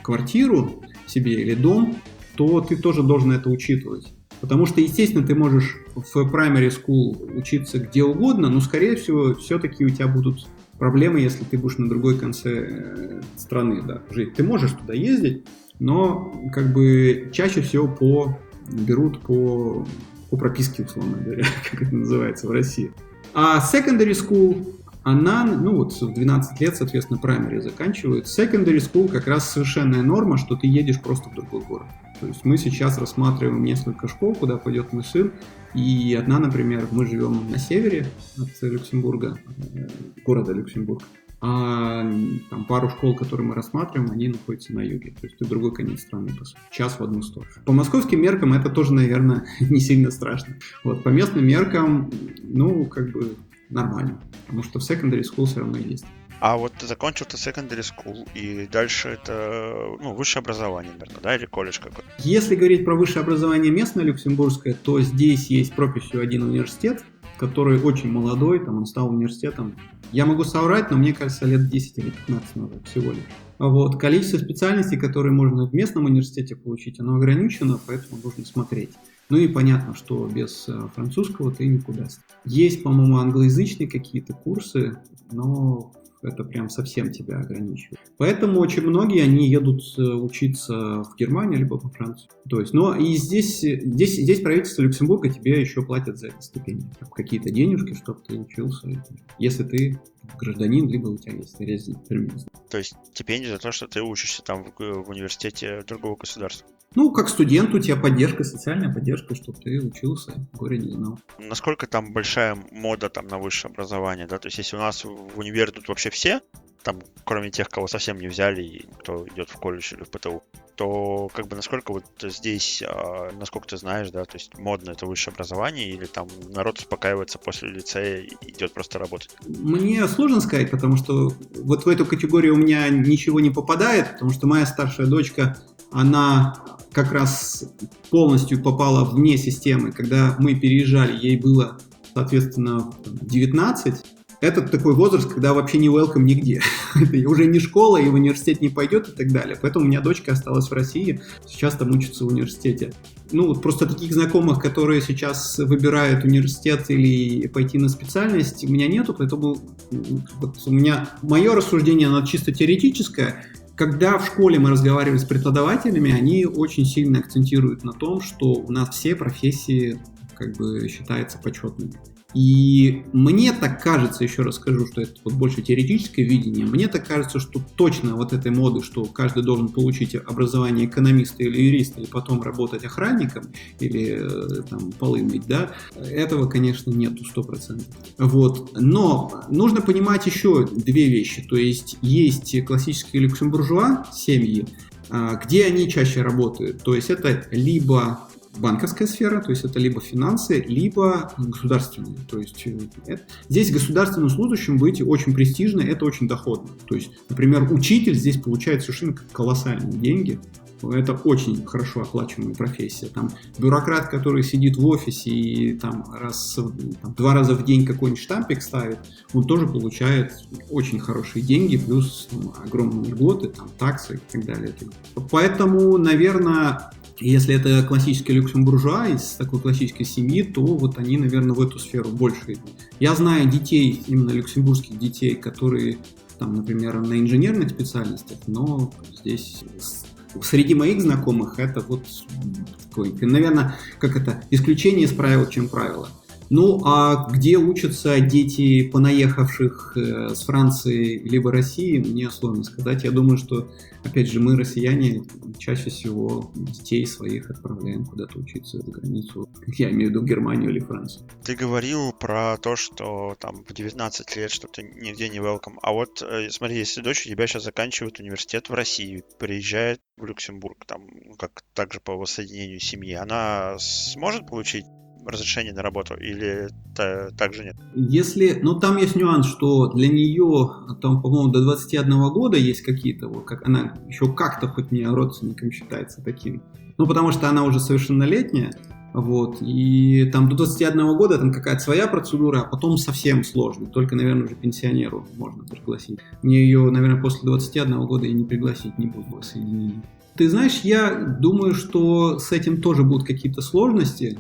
квартиру себе или дом, то ты тоже должен это учитывать. Потому что, естественно, ты можешь в primary school учиться где угодно, но, скорее всего, все-таки у тебя будут проблемы, если ты будешь на другой конце страны, да, жить. Ты можешь туда ездить, но как бы чаще всего по, берут по, по прописке, условно говоря, как это называется в России. А secondary school, она, ну вот в двенадцать лет, соответственно, primary заканчивают. Secondary school как раз совершенная норма, что ты едешь просто в другой город. То есть мы сейчас рассматриваем несколько школ, куда пойдет мой сын. И одна, например, мы живем на севере от Люксембурга, города Люксембург. А там пару школ, которые мы рассматриваем, они находятся на юге. То есть ты в другой конец страны, по сути. Час в одну сторону. По московским меркам это тоже, наверное, не сильно страшно. Вот, по местным меркам, ну, как бы нормально. Потому что в secondary school все равно есть. А вот ты закончил ты secondary school, и дальше это, ну, высшее образование, наверное, да, или колледж какой-то? Если говорить про высшее образование местное люксембургское, то здесь есть прописью один университет, который очень молодой, там он стал университетом. Я могу соврать, но мне кажется, лет десять или пятнадцать назад всего лишь. Вот. Количество специальностей, которые можно в местном университете получить, оно ограничено, поэтому нужно смотреть. Ну и понятно, что без французского ты никуда. Есть, по-моему, англоязычные какие-то курсы, но это прям совсем тебя ограничивает. Поэтому очень многие, они едут учиться в Германию либо во Францию. То есть, но и здесь, здесь, здесь правительство Люксембурга тебе еще платят за это стипендии. Какие-то денежки, чтобы ты учился. Если ты гражданин, либо у тебя есть резидент пермит. То есть стипендия за то, что ты учишься там в, в университете другого государства? Ну, как студент у тебя поддержка, социальная поддержка, чтобы ты учился, горе не знал. Насколько там большая мода там на высшее образование, да? То есть если у нас в универ идут вообще все, там, кроме тех, кого совсем не взяли, и кто идет в колледж или в ПТУ, то как бы насколько вот здесь, насколько ты знаешь, да, то есть модно это высшее образование, или там народ успокаивается после лицея и идет просто работать? Мне сложно сказать, потому что вот в эту категорию у меня ничего не попадает, потому что моя старшая дочка, она как раз полностью попала вне системы. Когда мы переезжали, ей было, соответственно, девятнадцать. Это такой возраст, когда вообще не welcome нигде. Это уже не школа, и в университет не пойдет и так далее. Поэтому у меня дочка осталась в России, сейчас там учится в университете. Ну, вот просто таких знакомых, которые сейчас выбирают университет или пойти на специальность, у меня нету, поэтому вот у меня мое рассуждение, оно чисто теоретическое. Когда в школе мы разговаривали с преподавателями, они очень сильно акцентируют на том, что у нас все профессии как бы считаются почетными. И мне так кажется, еще раз скажу, что это вот больше теоретическое видение, мне так кажется, что точно вот этой моды, что каждый должен получить образование экономиста или юриста, и потом работать охранником, или там полы мыть, да, этого, конечно, нету сто процентов. Вот. Но нужно понимать еще две вещи, то есть есть классические люксембуржуа семьи, где они чаще работают, то есть это либо банковская сфера, то есть это либо финансы, либо государственные. То есть это, здесь государственным служащим быть очень престижно, это очень доходно. То есть, например, учитель здесь получает совершенно колоссальные деньги. Это очень хорошо оплачиваемая профессия. Там бюрократ, который сидит в офисе и там, раз, там, два раза в день какой-нибудь штампик ставит, он тоже получает очень хорошие деньги, плюс ну, огромные льготы, там, таксы и так далее. Поэтому, наверное, если это классический люксембуржуа из такой классической семьи, то вот они, наверное, в эту сферу больше идут. Я знаю детей, именно люксембургских детей, которые, там, например, на инженерных специальностях, но здесь среди моих знакомых это вот такой, наверное, как это, исключение из правил, чем правило. Ну, а где учатся дети понаехавших э, с Франции либо России, мне сложно сказать. Я думаю, что, опять же, мы, россияне, чаще всего детей своих отправляем куда-то учиться за границу. Я имею в виду Германию или Францию. Ты говорил про то, что там в девятнадцать лет, что ты нигде не welcome. А вот э, смотри, если дочь у тебя сейчас заканчивает университет в России, приезжает в Люксембург, там, как также по воссоединению семьи, она сможет получить разрешение на работу или также нет? Если, ну там есть нюанс, что для нее там, по-моему, до двадцати одного года есть какие-то, вот как она еще как-то хоть не родственником считается таким. Ну потому что она уже совершеннолетняя, Вот, и там до двадцати одного года там какая-то своя процедура, а потом совсем сложно. Только, наверное, уже пенсионеру можно пригласить. Мне ее, наверное, после двадцати одного года и не пригласить не буду в соединение. Ты знаешь, я думаю, что с этим тоже будут какие-то сложности.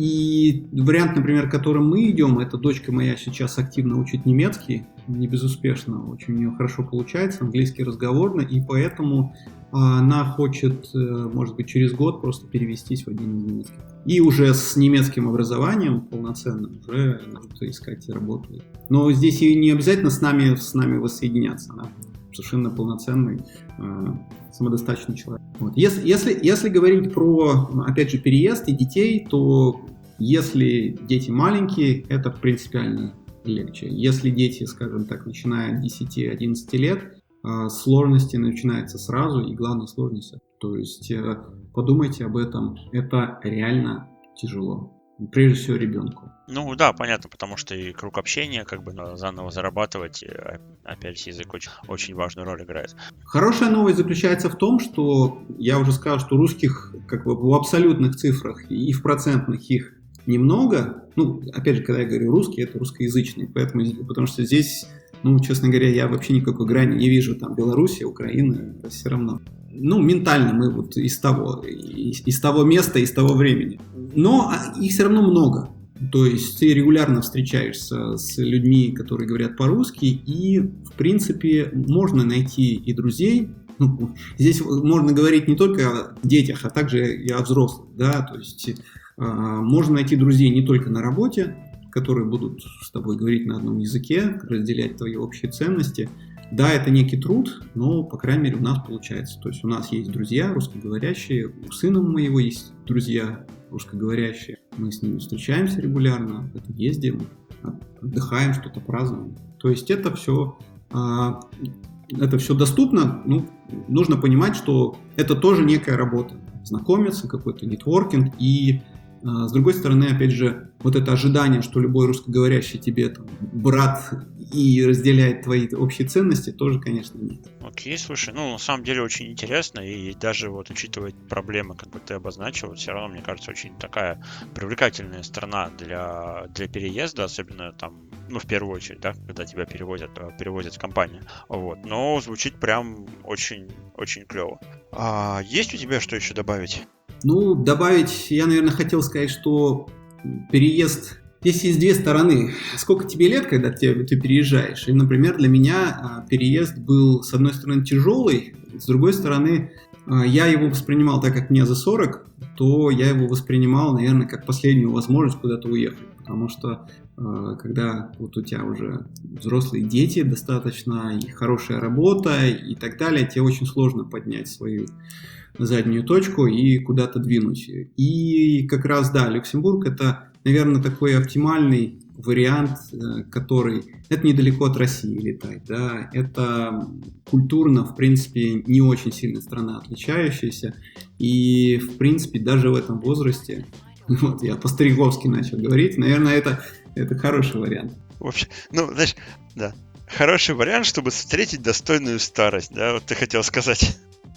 И вариант, например, которым мы идем, это дочка моя сейчас активно учит немецкий, не безуспешно, очень у нее хорошо получается, английский разговорный, и поэтому она хочет, может быть, через год просто перевестись в один из немецких. И уже с немецким образованием полноценным уже может искать работу. Но здесь и не обязательно с нами, с нами воссоединяться. Она совершенно полноценный, самодостаточный человек. Вот. Если, если, если говорить про, опять же, переезд и детей, то если дети маленькие, это принципиально легче. Если дети, скажем так, начиная от десяти-одиннадцати лет, сложности начинаются сразу, и главная сложность. То есть подумайте об этом, это реально тяжело. Прежде всего ребенку. Ну да, понятно, потому что и круг общения, как бы заново зарабатывать, и, опять язык очень, очень важную роль играет. Хорошая новость заключается в том, что я уже сказал, что русских как бы в абсолютных цифрах и в процентных их немного. Ну, опять же, когда я говорю русский, это русскоязычный, поэтому, потому что здесь, ну, честно говоря, я вообще никакой грани не вижу, там, Белоруссия, Украина, все равно. Ну, ментально мы вот из того, из, из того места, из того времени. Но их все равно много. То есть ты регулярно встречаешься с людьми, которые говорят по-русски, и, в принципе, можно найти и друзей. Ну, здесь можно говорить не только о детях, а также и о взрослых, да, то есть э, можно найти друзей не только на работе, которые будут с тобой говорить на одном языке, разделять твои общие ценности. Да, это некий труд, но, по крайней мере, у нас получается. То есть у нас есть друзья русскоговорящие, у сына моего есть друзья русскоговорящие. Мы с ними встречаемся регулярно, ездим, отдыхаем, что-то празднуем. То есть это все, это все доступно. Ну, нужно понимать, что это тоже некая работа. Знакомиться, какой-то нетворкинг. И с другой стороны, опять же, вот это ожидание, что любой русскоговорящий тебе там брат и разделяет твои общие ценности, тоже, конечно, нет. Окей, слушай, ну, на самом деле очень интересно, и даже вот учитывая проблемы, как бы ты обозначил, все равно, мне кажется, очень такая привлекательная страна для, для переезда, особенно там, ну, в первую очередь, да, когда тебя перевозят, перевозят в компанию. Вот, но звучит прям очень, очень клево. А есть у тебя что еще добавить? Ну, добавить, я, наверное, хотел сказать, что переезд... Здесь есть две стороны. Сколько тебе лет, когда ты, ты переезжаешь? И, например, для меня переезд был, с одной стороны, тяжелый, с другой стороны, я его воспринимал, так как мне за сорок, то я его воспринимал, наверное, как последнюю возможность куда-то уехать. Потому что когда вот у тебя уже взрослые дети достаточно, и хорошая работа, и так далее, тебе очень сложно поднять свою заднюю точку и куда-то двинуть. И как раз, да, Люксембург — это, наверное, такой оптимальный вариант, который... Это недалеко от России летать, да, это культурно, в принципе, не очень сильно страна отличающаяся, и, в принципе, даже в этом возрасте, вот я по-стариковски начал говорить, наверное, это, это хороший вариант. В общем, ну, знаешь, да, хороший вариант, чтобы встретить достойную старость, да, вот ты хотел сказать.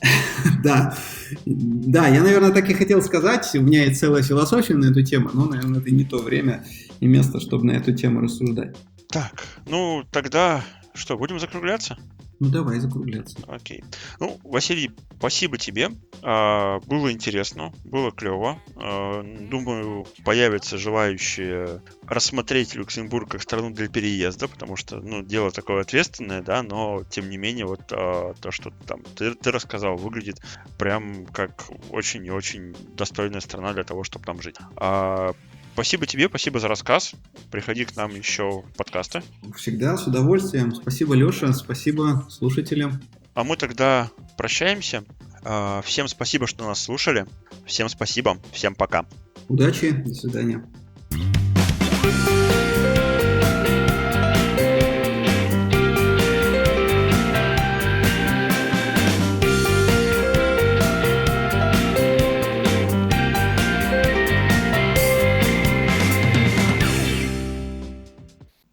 Да, да, я, наверное, так и хотел сказать. У меня есть целая философия на эту тему, но, наверное, это не то время и место, чтобы на эту тему рассуждать. Так, ну тогда что, будем закругляться? Ну давай закругляться. Окей. Ну, Василий, спасибо тебе. А, было интересно, было клево. А, думаю, появятся желающие рассмотреть Люксембург как страну для переезда, потому что, ну, дело такое ответственное, да, но тем не менее, вот а, то, что там ты, ты рассказал, выглядит прям как очень и очень достойная страна для того, чтобы там жить. А, Спасибо тебе, спасибо за рассказ. Приходи к нам еще в подкасты. Всегда, с удовольствием. Спасибо, Леша, спасибо слушателям. А мы тогда прощаемся. Всем спасибо, что нас слушали. Всем спасибо, всем пока. Удачи, до свидания.